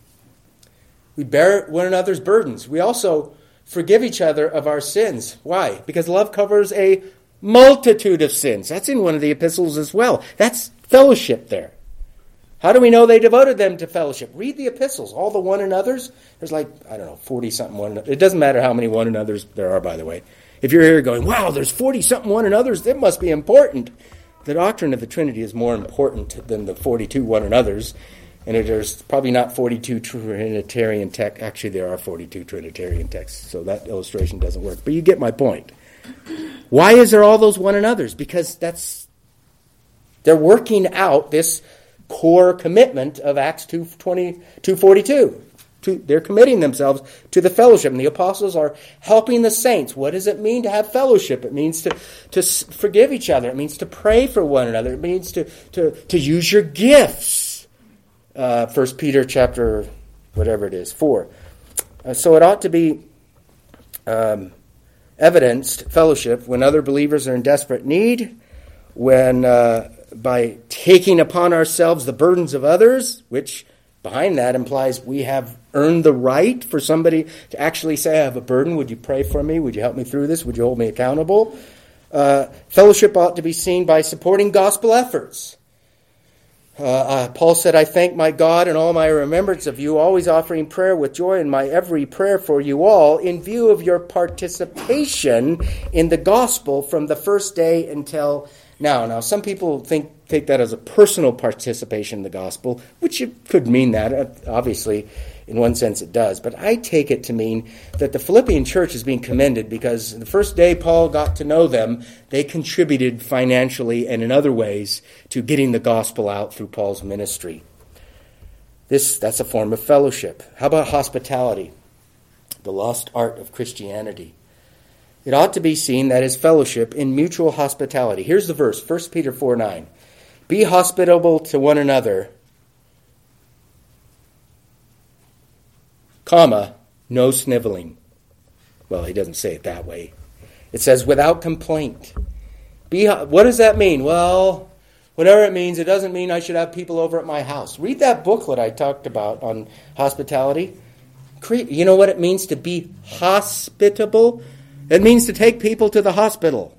We bear one another's burdens. We also forgive each other of our sins. Why? Because love covers a multitude of sins. That's in one of the epistles as well. That's fellowship there. How do we know they devoted them to fellowship? Read the epistles, all the one another's. There's like, I don't know, forty-something one another. It doesn't matter how many one another's there are, by the way. If you're here going, wow, there's forty-something one another's, that must be important. The doctrine of the Trinity is more important than the forty-two one another's. And there's probably not forty-two Trinitarian texts. Actually, there are forty-two Trinitarian texts, so that illustration doesn't work. But you get my point. Why is there all those one another's? Because that's they're working out this core commitment of Acts two twenty, two forty-two. To, they're committing themselves to the fellowship. And the apostles are helping the saints. What does it mean to have fellowship? It means to, to forgive each other. It means to pray for one another. It means to, to, to use your gifts. Uh, First Peter chapter, whatever it is, four. Uh, so it ought to be um, evidenced, fellowship, when other believers are in desperate need, when uh, by taking upon ourselves the burdens of others, which behind that implies we have earned the right for somebody to actually say, I have a burden. Would you pray for me? Would you help me through this? Would you hold me accountable? Uh, fellowship ought to be seen by supporting gospel efforts. Uh, uh, Paul said, I thank my God in all my remembrance of you, always offering prayer with joy in my every prayer for you all, in view of your participation in the gospel from the first day until now. Now, some people think take that as a personal participation in the gospel, which it could mean that. Obviously, in one sense it does. But I take it to mean that the Philippian church is being commended because the first day Paul got to know them, they contributed financially and in other ways to getting the gospel out through Paul's ministry. This that's a form of fellowship. How about hospitality? The lost art of Christianity. It ought to be seen that is fellowship in mutual hospitality. Here's the verse, First Peter four nine. Be hospitable to one another, comma, no sniveling. Well, he doesn't say it that way. It says without complaint. Be, what does that mean? Well, whatever it means, it doesn't mean I should have people over at my house. Read that booklet I talked about on hospitality. You know what it means to be hospitable? It means to take people to the hospital.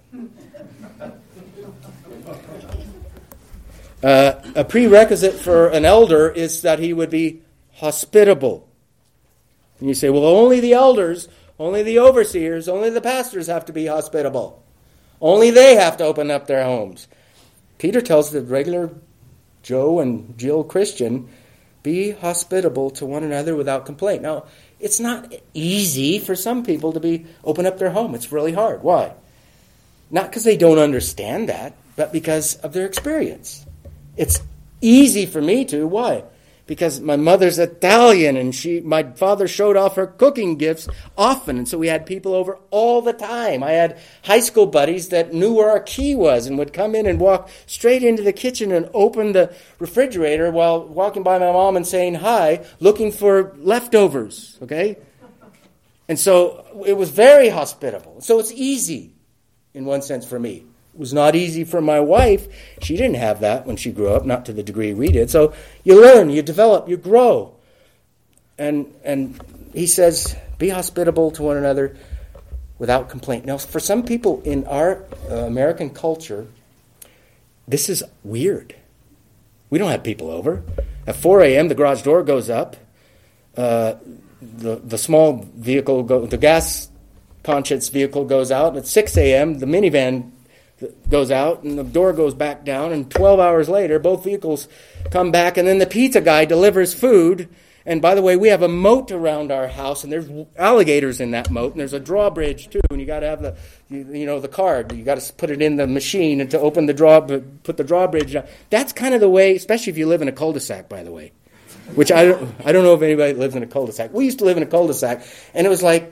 Uh, a prerequisite for an elder is that he would be hospitable. And you say, well, only the elders, only the overseers, only the pastors have to be hospitable. Only they have to open up their homes. Peter tells the regular Joe and Jill Christian, be hospitable to one another without complaint. Now, it's not easy for some people to be open up their home. It's really hard. Why? Not because they don't understand that, but because of their experience. It's easy for me to. Why? Because my mother's Italian and she, my father showed off her cooking gifts often. And so we had people over all the time. I had high school buddies that knew where our key was and would come in and walk straight into the kitchen and open the refrigerator while walking by my mom and saying hi, looking for leftovers. Okay? And so it was very hospitable. So it's easy in one sense for me. It was not easy for my wife. She didn't have that when she grew up, not to the degree we did. So you learn, you develop, you grow. And and he says, be hospitable to one another without complaint. Now, for some people in our uh, American culture, this is weird. We don't have people over. At four a.m., the garage door goes up. Uh, the, the small vehicle, go, the gas conscience vehicle goes out. At six a.m., the minivan goes out and the door goes back down, and twelve hours later both vehicles come back, and then the pizza guy delivers food. And by the way, we have a moat around our house, and there's alligators in that moat, and there's a drawbridge too, and you got to have the you, you know the card, you got to put it in the machine and to open the draw put the drawbridge down. That's kind of the way, especially if you live in a cul-de-sac, by the way, which I don't I don't know if anybody lives in a cul-de-sac. We used to live in a cul-de-sac, and it was like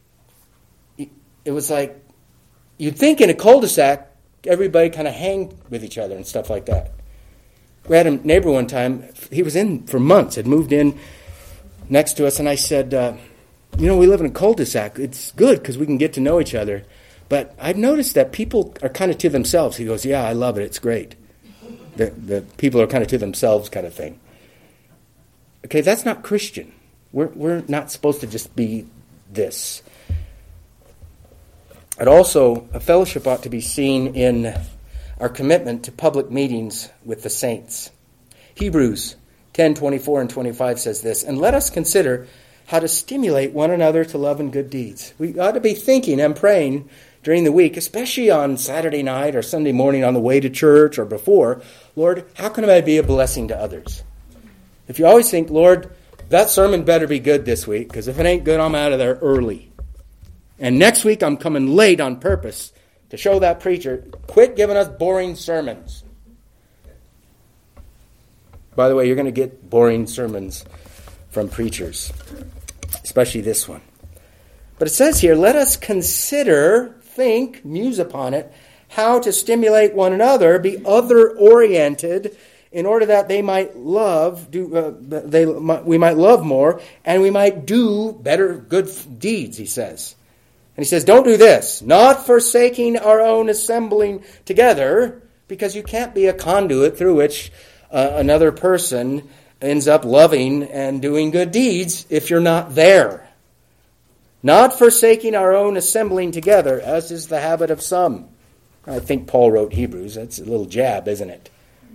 it was like you'd think in a cul-de-sac everybody kind of hang with each other and stuff like that. We had a neighbor one time, he was in for months, had moved in next to us, and I said, uh, you know, we live in a cul-de-sac. It's good because we can get to know each other. But I've noticed that people are kind of to themselves. He goes, yeah, I love it. It's great. The, the people are kind of to themselves kind of thing. Okay, that's not Christian. We're, we're not supposed to just be this. And also, a fellowship ought to be seen in our commitment to public meetings with the saints. Hebrews ten twenty-four and twenty-five says this, and let us consider how to stimulate one another to love and good deeds. We ought to be thinking and praying during the week, especially on Saturday night or Sunday morning on the way to church or before, Lord, how can I be a blessing to others? If you always think, Lord, that sermon better be good this week, because if it ain't good, I'm out of there early. And next week I'm coming late on purpose to show that preacher, quit giving us boring sermons. By the way, you're going to get boring sermons from preachers, especially this one. But it says here, let us consider, think, muse upon it, how to stimulate one another, be other-oriented, in order that they might love, do uh, they we might love more, and we might do better good deeds, he says. And he says, don't do this, not forsaking our own assembling together, because you can't be a conduit through which uh, another person ends up loving and doing good deeds if you're not there. Not forsaking our own assembling together, as is the habit of some. I think Paul wrote Hebrews. That's a little jab, isn't it?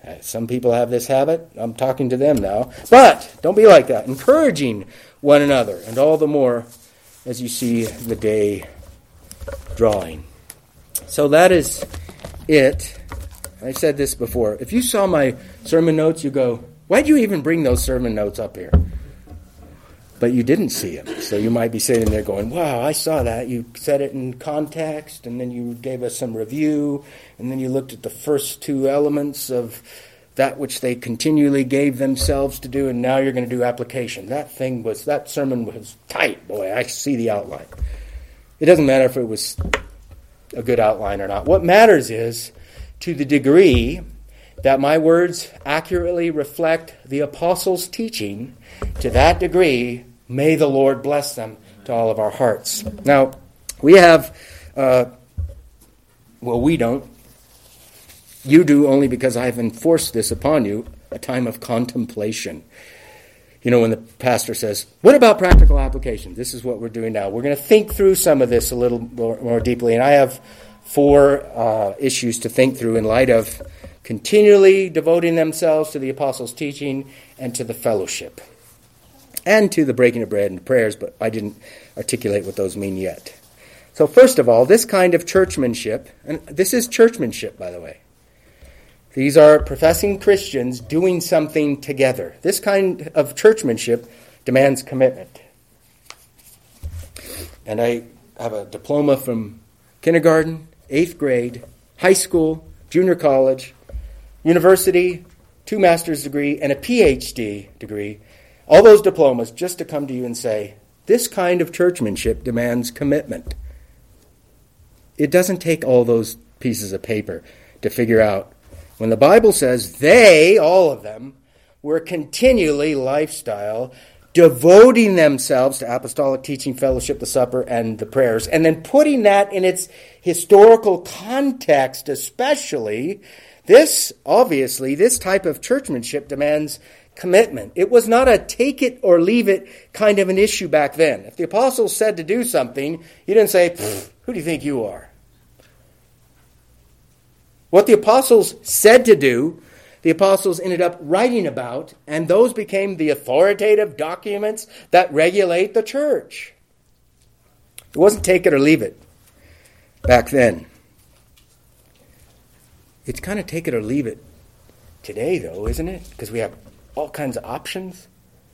Some people have this habit. I'm talking to them now. But don't be like that. Encouraging one another, and all the more as you see the day drawing. So that is it. I've said this before. If you saw my sermon notes, you go, why'd you even bring those sermon notes up here? But you didn't see them. So you might be sitting there going, wow, I saw that. You said it in context, and then you gave us some review, and then you looked at the first two elements of that which they continually gave themselves to do, and now you're going to do application. That thing was, that sermon was tight. Boy, I see the outline. It doesn't matter if it was a good outline or not. What matters is, to the degree that my words accurately reflect the apostles' teaching, to that degree, may the Lord bless them to all of our hearts. Now, we have, uh, well, we don't. You do only because I've enforced this upon you, a time of contemplation. You know, when the pastor says, what about practical application? This is what we're doing now. We're going to think through some of this a little more, more deeply. And I have four uh, issues to think through in light of continually devoting themselves to the apostles' teaching and to the fellowship. And to the breaking of bread and prayers, but I didn't articulate what those mean yet. So first of all, this kind of churchmanship, and this is churchmanship, by the way. These are professing Christians doing something together. This kind of churchmanship demands commitment. And I have a diploma from kindergarten, eighth grade, high school, junior college, university, two master's degree, and a P H D degree. All those diplomas just to come to you and say, this kind of churchmanship demands commitment. It doesn't take all those pieces of paper to figure out. When the Bible says they, all of them, were continually lifestyle, devoting themselves to apostolic teaching, fellowship, the supper, and the prayers, and then putting that in its historical context especially, this, obviously, this type of churchmanship demands commitment. It was not a take it or leave it kind of an issue back then. If the apostles said to do something, you didn't say, who do you think you are? What the apostles said to do, the apostles ended up writing about, and those became the authoritative documents that regulate the church. It wasn't take it or leave it back then. It's kind of take it or leave it today, though, isn't it? Because we have all kinds of options.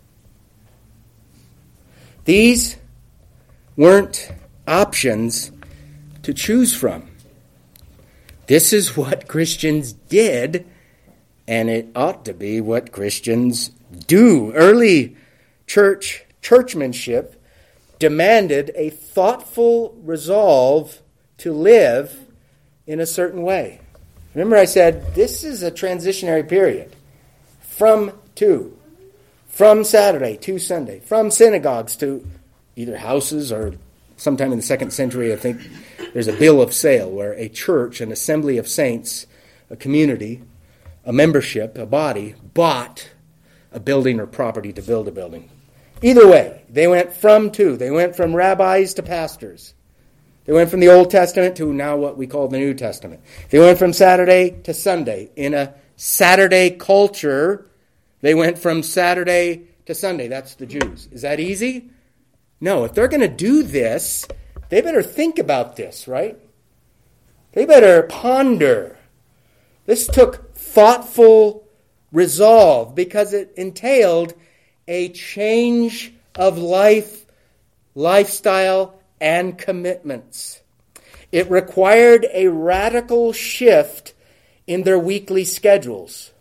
These weren't options to choose from. This is what Christians did, and it ought to be what Christians do. Early church churchmanship demanded a thoughtful resolve to live in a certain way. Remember I said this is a transitionary period. From to. From Saturday to Sunday. From synagogues to either houses or sometime in the second century, I think there's a bill of sale where a church, an assembly of saints, a community, a membership, a body, bought a building or property to build a building. Either way, they went from to. They went from rabbis to pastors. They went from the Old Testament to now what we call the New Testament. They went from Saturday to Sunday. In a Saturday culture, they went from Saturday to Sunday. That's the Jews. Is that easy? No. If they're going to do this, they better think about this, right? They better ponder. This took thoughtful resolve because it entailed a change of life, lifestyle, and commitments. It required a radical shift in their weekly schedules.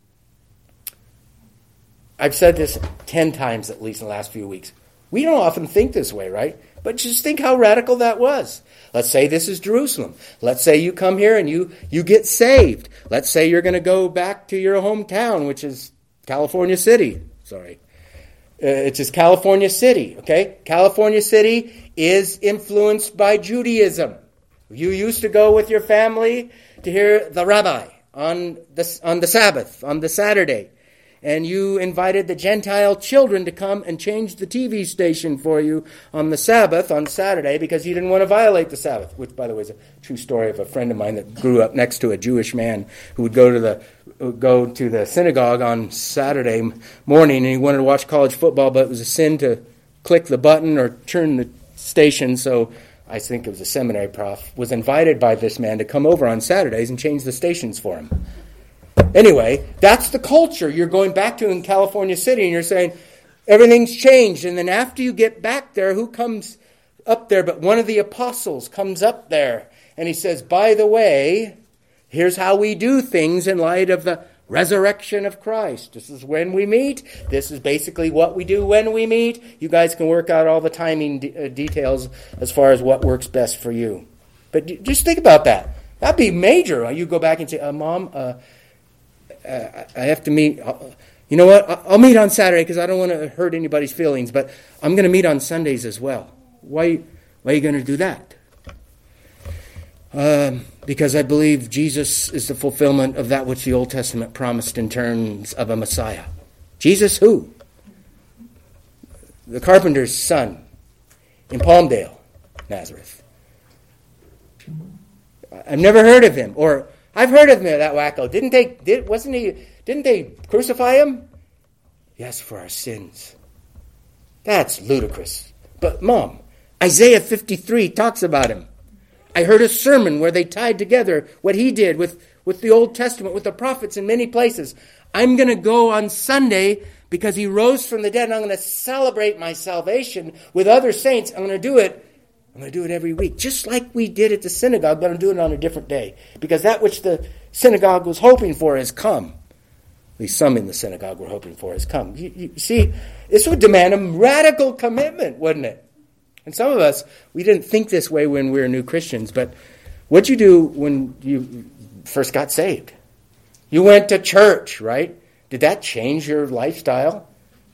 I've said this ten times at least in the last few weeks. We don't often think this way, right? But just think how radical that was. Let's say this is Jerusalem. Let's say you come here and you, you get saved. Let's say you're going to go back to your hometown, which is California City. Sorry. Uh, it's just California City, okay? California City is influenced by Judaism. You used to go with your family to hear the rabbi on the, on the Sabbath, on the Saturday. and you invited the Gentile children to come and change the T V station for you on the Sabbath, on Saturday, because you didn't want to violate the Sabbath, which, by the way, is a true story of a friend of mine that grew up next to a Jewish man who would go to the would go to the synagogue on Saturday morning, and he wanted to watch college football, but it was a sin to click the button or turn the station, so I think it was a seminary prof, was invited by this man to come over on Saturdays and change the stations for him. Anyway, that's the culture you're going back to in California City, and you're saying, everything's changed. And then after you get back there, who comes up there? But one of the apostles comes up there, and he says, by the way, here's how we do things in light of the resurrection of Christ. This is when we meet. This is basically what we do when we meet. You guys can work out all the timing de- uh, details as far as what works best for you. But d- just think about that. That'd be major. You go back and say, uh, Mom, uh, uh, I have to meet. Uh, you know what? I'll meet on Saturday because I don't want to hurt anybody's feelings, but I'm going to meet on Sundays as well. Why, why are you going to do that? Um, because I believe Jesus is the fulfillment of that which the Old Testament promised in terms of a Messiah. Jesus who? The carpenter's son in Palmdale, Nazareth. I've never heard of him, or I've heard of him, that wacko. Didn't they? Did wasn't he? Didn't they crucify him? Yes, for our sins. That's ludicrous. But Mom, Isaiah fifty-three talks about him. I heard a sermon where they tied together what he did with, with the Old Testament, with the prophets in many places. I'm going to go on Sunday because he rose from the dead, and I'm going to celebrate my salvation with other saints. I'm going to do it. I'm going to do it every week, just like we did at the synagogue, but I'm doing it on a different day. Because that which the synagogue was hoping for has come. At least some in the synagogue were hoping for has come. You, you see, this would demand a radical commitment, wouldn't it? And some of us, we didn't think this way when we were new Christians, but what'd you do when you first got saved? You went to church, right? Did that change your lifestyle?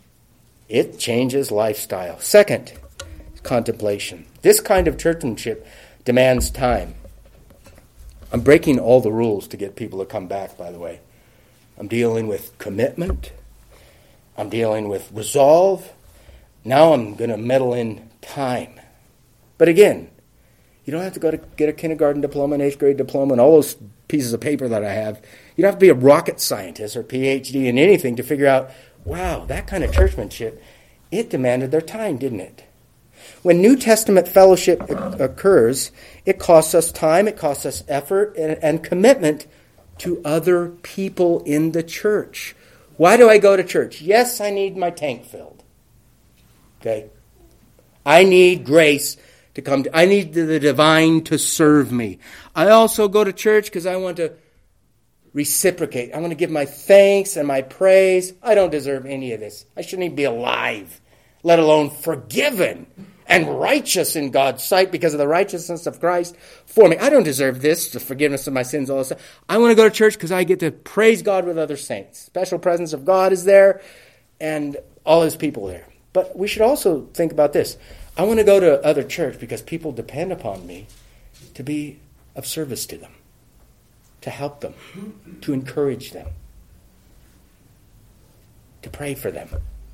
It changes lifestyle. Second, contemplation. This kind of churchmanship demands time. I'm breaking all the rules to get people to come back, by the way. I'm dealing with commitment. I'm dealing with resolve. Now I'm going to meddle in time. But again, you don't have to go to get a kindergarten diploma, an eighth grade diploma, and all those pieces of paper that I have. You don't have to be a rocket scientist or P H D in anything to figure out, wow, that kind of churchmanship, it demanded their time, didn't it? When New Testament fellowship occurs, it costs us time, it costs us effort and, and commitment to other people in the church. Why do I go to church? Yes, I need my tank filled. Okay? I need grace to come to, I need the divine to serve me. I also go to church because I want to reciprocate. I want to give my thanks and my praise. I don't deserve any of this. I shouldn't even be alive, let alone forgiven and righteous in God's sight because of the righteousness of Christ for me. I don't deserve this, the forgiveness of my sins, all this stuff. I want to go to church because I get to praise God with other saints. Special presence of God is there and all his people there. But we should also think about this. I want to go to other church because people depend upon me to be of service to them, to help them, to encourage them, to pray for them.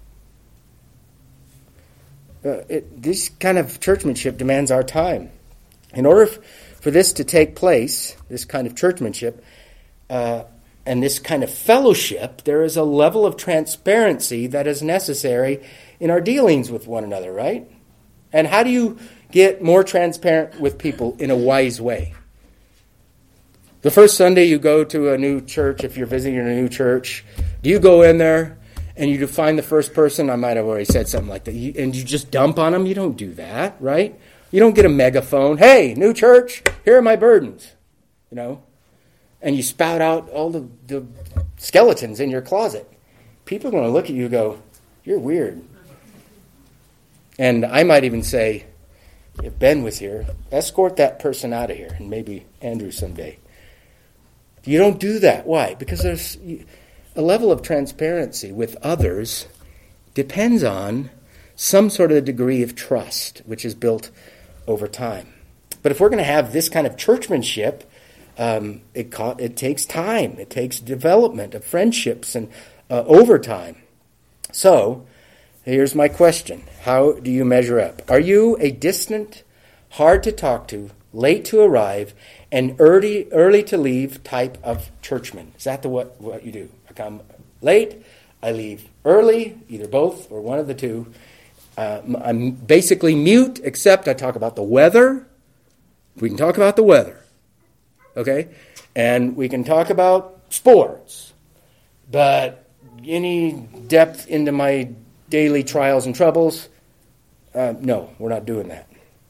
Uh, it, this kind of churchmanship demands our time. In order f- for this to take place, this kind of churchmanship, uh, and this kind of fellowship, there is a level of transparency that is necessary in our dealings with one another, right? And how do you get more transparent with people in a wise way? The first Sunday you go to a new church, if you're visiting a new church, do you go in there and you define the first person? I might have already said something like that. You, and you just dump on them? You don't do that, right? You don't get a megaphone. Hey, new church, here are my burdens. You know? And you spout out all the, the skeletons in your closet. People are going to look at you and go, you're weird. And I might even say, if Ben was here, escort that person out of here, and maybe Andrew someday. You don't do that. Why? Because there's a level of transparency with others depends on some sort of degree of trust, which is built over time. But if we're going to have this kind of churchmanship, um, it, it takes time. It takes development of friendships and uh, over time. So, here's my question. How do you measure up? Are you a distant, hard to talk to, late to arrive, and early early to leave type of churchman? Is that the what, what you do? I come late, I leave early, either both or one of the two. Uh, I'm basically mute, except I talk about the weather. We can talk about the weather, okay? And we can talk about sports. But any depth into my daily trials and troubles, uh, no, we're not doing that.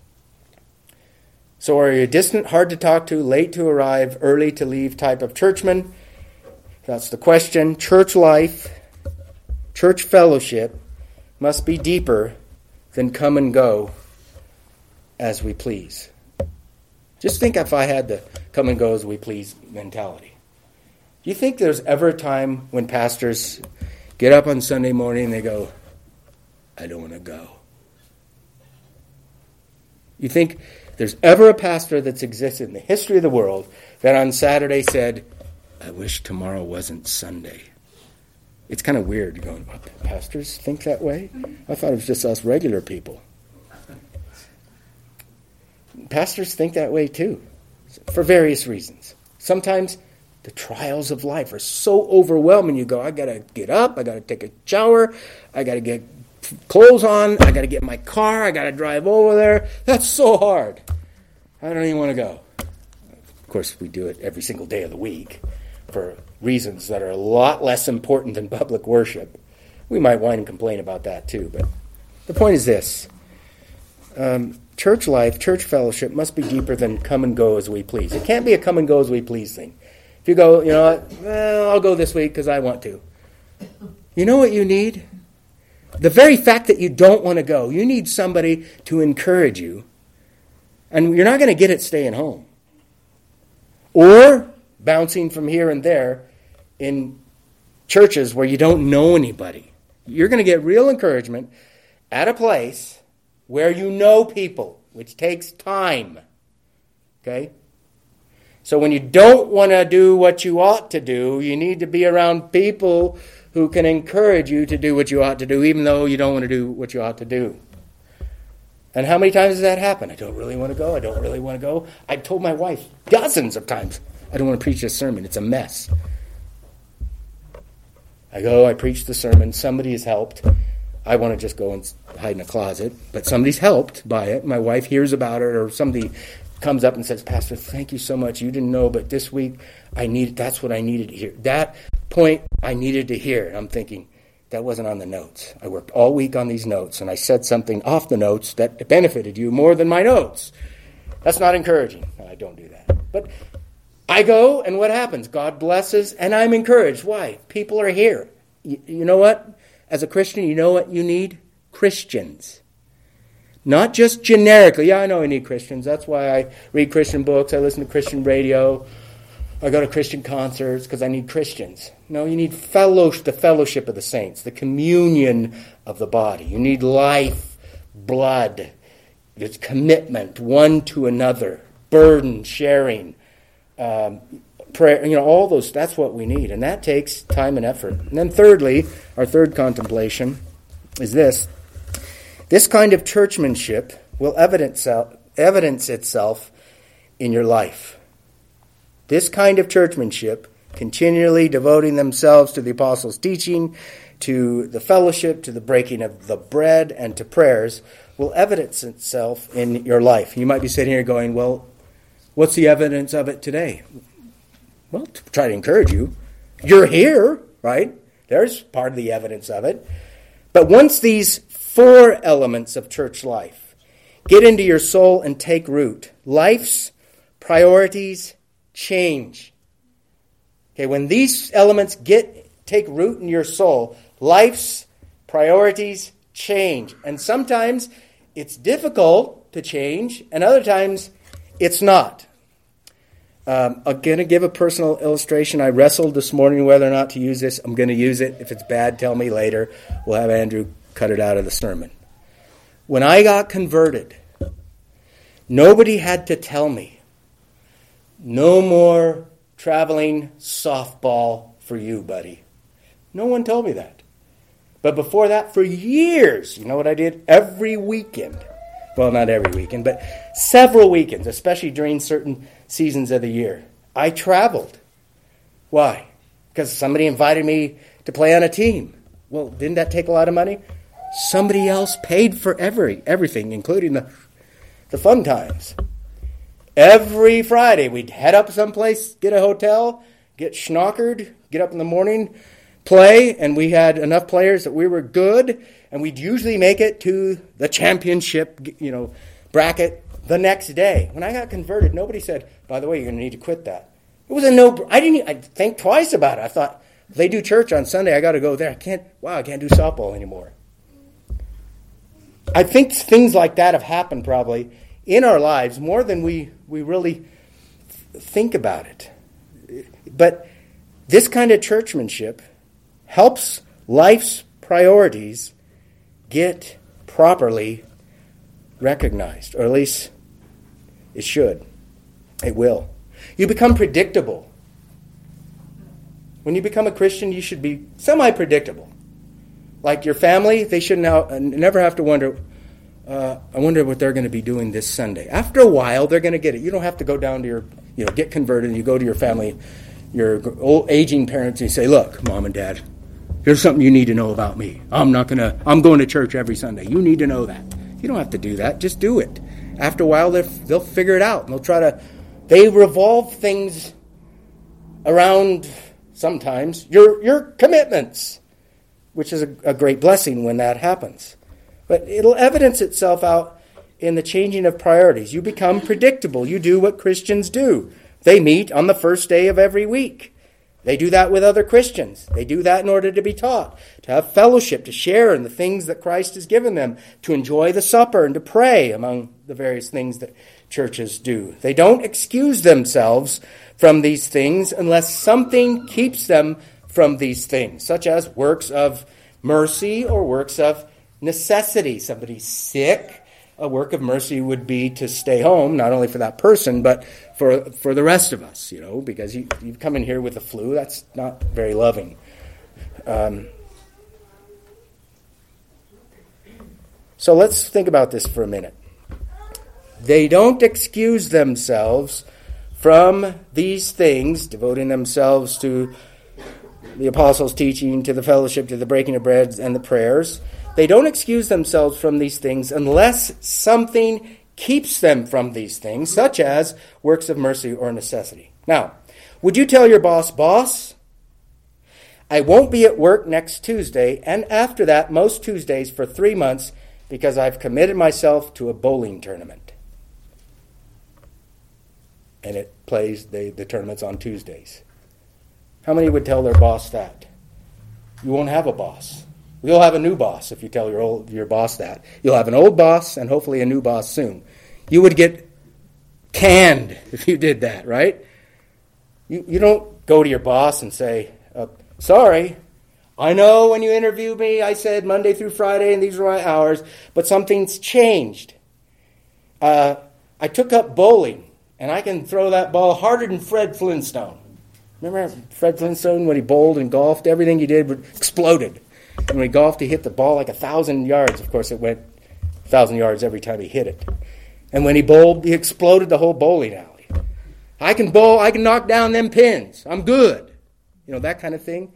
So are you a distant, hard to talk to, late to arrive, early to leave type of churchman? That's the question. Church life, church fellowship must be deeper than come and go as we please. Just think if I had the come and go as we please mentality. Do you think there's ever a time when pastors get up on Sunday morning and they go, I don't want to go? You think there's ever a pastor that's existed in the history of the world that on Saturday said, I wish tomorrow wasn't Sunday? It's kind of weird going, pastors think that way? I thought it was just us regular people. Pastors think that way too, for various reasons. Sometimes the trials of life are so overwhelming. You go, I got to get up, I got to take a shower, I got to get clothes on, I got to get in my car, I got to drive over there. That's so hard. I don't even want to go. Of course, we do it every single day of the week for reasons that are a lot less important than public worship. We might whine and complain about that too, but the point is this. Um, church life, church fellowship must be deeper than come and go as we please. It can't be a come and go as we please thing. If you go, you know what, well, I'll go this week because I want to. You know what you need? The very fact that you don't want to go, you need somebody to encourage you. And you're not going to get it staying home. Or bouncing from here and there in churches where you don't know anybody. You're going to get real encouragement at a place where you know people, which takes time. Okay? So when you don't want to do what you ought to do, you need to be around people who can encourage you to do what you ought to do, even though you don't want to do what you ought to do. And how many times does that happen? I don't really want to go. I don't really want to go. I've told my wife dozens of times, I don't want to preach this sermon. It's a mess. I go, I preach the sermon. Somebody has helped. I want to just go and hide in a closet, but somebody's helped by it. My wife hears about it, or somebody comes up and says, Pastor, thank you so much. You didn't know, but this week I needed, that's what I needed to hear. That point I needed to hear. And I'm thinking, that wasn't on the notes. I worked all week on these notes, and I said something off the notes that benefited you more than my notes. That's not encouraging. No, I don't do that. But I go, and what happens? God blesses, and I'm encouraged. Why? People are here. You, you know what? As a Christian, you know what you need? Christians. Not just generically. Yeah, I know I need Christians. That's why I read Christian books. I listen to Christian radio. I go to Christian concerts because I need Christians. No, you need fellowship, the fellowship of the saints, the communion of the body. You need life, blood, it's commitment, one to another, burden, sharing, um, prayer, you know, all those, that's what we need. And that takes time and effort. And then thirdly, our third contemplation is this. This kind of churchmanship will evidence, evidence itself in your life. This kind of churchmanship, continually devoting themselves to the apostles' teaching, to the fellowship, to the breaking of the bread, and to prayers, will evidence itself in your life. You might be sitting here going, well, what's the evidence of it today? Well, to try to encourage you, you're here, right? There's part of the evidence of it. But once these four elements of church life get into your soul and take root, life's priorities change. Okay, when these elements get take root in your soul, life's priorities change. And sometimes it's difficult to change, and other times it's not. Um, I'm going to give a personal illustration. I wrestled this morning whether or not to use this. I'm going to use it. If it's bad, tell me later. We'll have Andrew cut it out of the sermon. When I got converted, nobody had to tell me, no more traveling softball for you, buddy. No one told me that. But before that, for years, you know what I did? Every weekend. Well, not every weekend, but several weekends, especially during certain seasons of the year. I traveled. Why? Because somebody invited me to play on a team. Well, didn't that take a lot of money? Somebody else paid for every everything, including the, the fun times. Every Friday, we'd head up someplace, get a hotel, get schnockered, get up in the morning, play, and we had enough players that we were good, and we'd usually make it to the championship, you know, bracket the next day. When I got converted, nobody said, by the way, you're going to need to quit that. It was a no, I didn't, I think twice about it. I thought, if they do church on Sunday, I got to go there. I can't, wow, I can't do softball anymore. I think things like that have happened probably in our lives more than we, we really think about it. But this kind of churchmanship helps life's priorities get properly recognized, or at least it should. It will. You become predictable. When you become a Christian, you should be semi-predictable. Like your family, they should now never have to wonder, uh, I wonder what they're going to be doing this Sunday. After a while, they're going to get it. You don't have to go down to your, you know, get converted, and you go to your family, your old aging parents, and you say, look, Mom and Dad, here's something you need to know about me. I'm not going to, I'm going to church every Sunday. You need to know that. You don't have to do that. Just do it. After a while, they'll, they'll figure it out. And they'll try to, they revolve things around sometimes your your commitments, which is a, a great blessing when that happens. But it'll evidence itself out in the changing of priorities. You become predictable. You do what Christians do. They meet on the first day of every week. They do that with other Christians. They do that in order to be taught, to have fellowship, to share in the things that Christ has given them, to enjoy the supper and to pray, among the various things that churches do. They don't excuse themselves from these things unless something keeps them from these things, such as works of mercy or works of necessity. Somebody's sick. A work of mercy would be to stay home, not only for that person, but for for the rest of us, you know, because you, you come in here with the flu. That's not very loving. Um, so let's think about this for a minute. They don't excuse themselves from these things, devoting themselves to the apostles' teaching, to the fellowship, to the breaking of bread and the prayers. They don't excuse themselves from these things unless something keeps them from these things, such as works of mercy or necessity. Now, would you tell your boss, boss, I won't be at work next Tuesday, and after that, most Tuesdays for three months, because I've committed myself to a bowling tournament. And it plays the, the tournaments on Tuesdays. How many would tell their boss that? You won't have a boss. You'll have a new boss if you tell your old your boss that. You'll have an old boss and hopefully a new boss soon. You would get canned if you did that, right? You you don't go to your boss and say, uh, sorry, I know when you interviewed me I said Monday through Friday and these are my hours, but something's changed. Uh, I took up bowling and I can throw that ball harder than Fred Flintstone. Remember Fred Flintstone when he bowled and golfed? Everything he did exploded. And when he golfed, he hit the ball like a thousand yards. Of course, it went a thousand yards every time he hit it. And when he bowled, he exploded the whole bowling alley. I can bowl, I can knock down them pins. I'm good. You know, that kind of thing.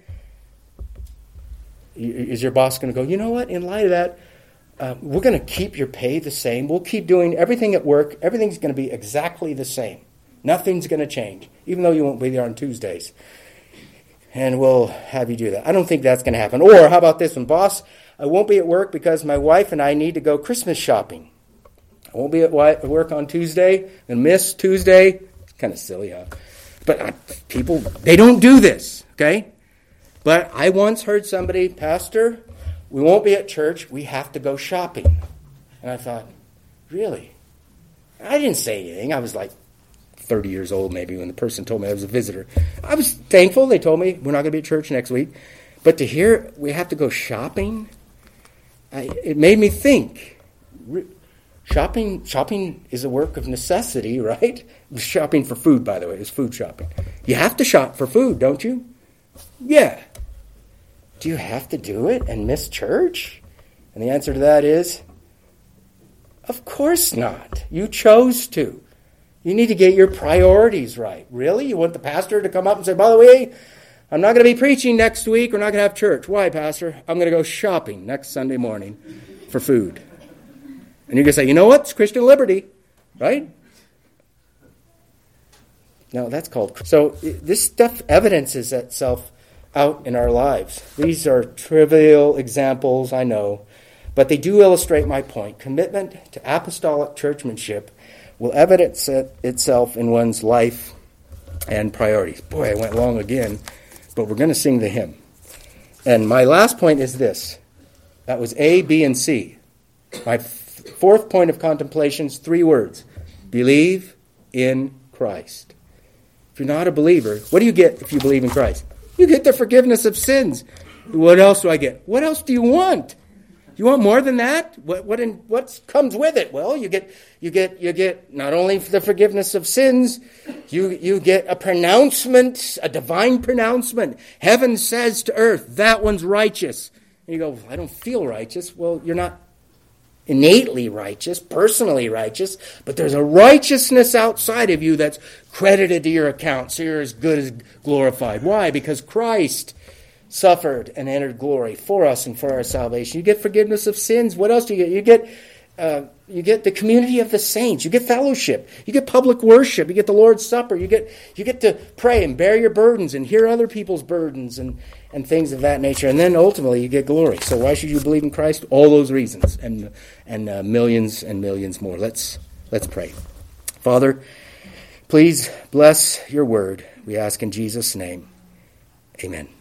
Is your boss going to go, you know what, in light of that, uh, we're going to keep your pay the same. We'll keep doing everything at work. Everything's going to be exactly the same. Nothing's going to change, even though you won't be there on Tuesdays. And we'll have you do that. I don't think that's going to happen. Or how about this one? Boss, I won't be at work because my wife and I need to go Christmas shopping. I won't be at work on Tuesday and miss Tuesday. It's kind of silly, huh? But uh, people, they don't do this, okay? But I once heard somebody, Pastor, we won't be at church. We have to go shopping. And I thought, really? I didn't say anything. I was like, thirty years old maybe when the person told me I was a visitor. I was thankful they told me we're not going to be at church next week. But to hear we have to go shopping, I, it made me think. Shopping shopping is a work of necessity, right? Shopping for food, by the way, is food shopping. You have to shop for food, don't you? Yeah. do you have to do it and miss church? And the answer to that is, of course not. You chose to. You need to get your priorities right. Really? You want the pastor to come up and say, by the way, I'm not going to be preaching next week. We're not going to have church. Why, Pastor? I'm going to go shopping next Sunday morning for food. And you're going to say, you know what? It's Christian liberty, right? No, that's called... So this stuff evidences itself out in our lives. These are trivial examples, I know, but they do illustrate my point. Commitment to apostolic churchmanship will evidence it itself in one's life and priorities. Boy, I went long again, but we're going to sing the hymn. And my last point is this. That was A, B, and C. My f- fourth point of contemplation is three words. Believe in Christ. If you're not a believer, what do you get if you believe in Christ? You get the forgiveness of sins. What else do I get? What else do you want? You want more than that? What what in, what comes with it? Well, you get you get you get not only the forgiveness of sins, you you get a pronouncement, a divine pronouncement. Heaven says to earth, that one's righteous. And you go, I don't feel righteous. Well, you're not innately righteous, personally righteous, but there's a righteousness outside of you that's credited to your account, so you're as good as glorified. Why? Because Christ suffered and entered glory for us and for our salvation. You get forgiveness of sins. What else do you get? You get uh, you get the community of the saints. You get fellowship. You get public worship. You get the Lord's Supper. You get you get to pray and bear your burdens and hear other people's burdens and, and things of that nature. And then ultimately you get glory. So why should you believe in Christ? All those reasons and and uh, millions and millions more. Let's let's pray. Father, please bless your word. We ask in Jesus' name. Amen.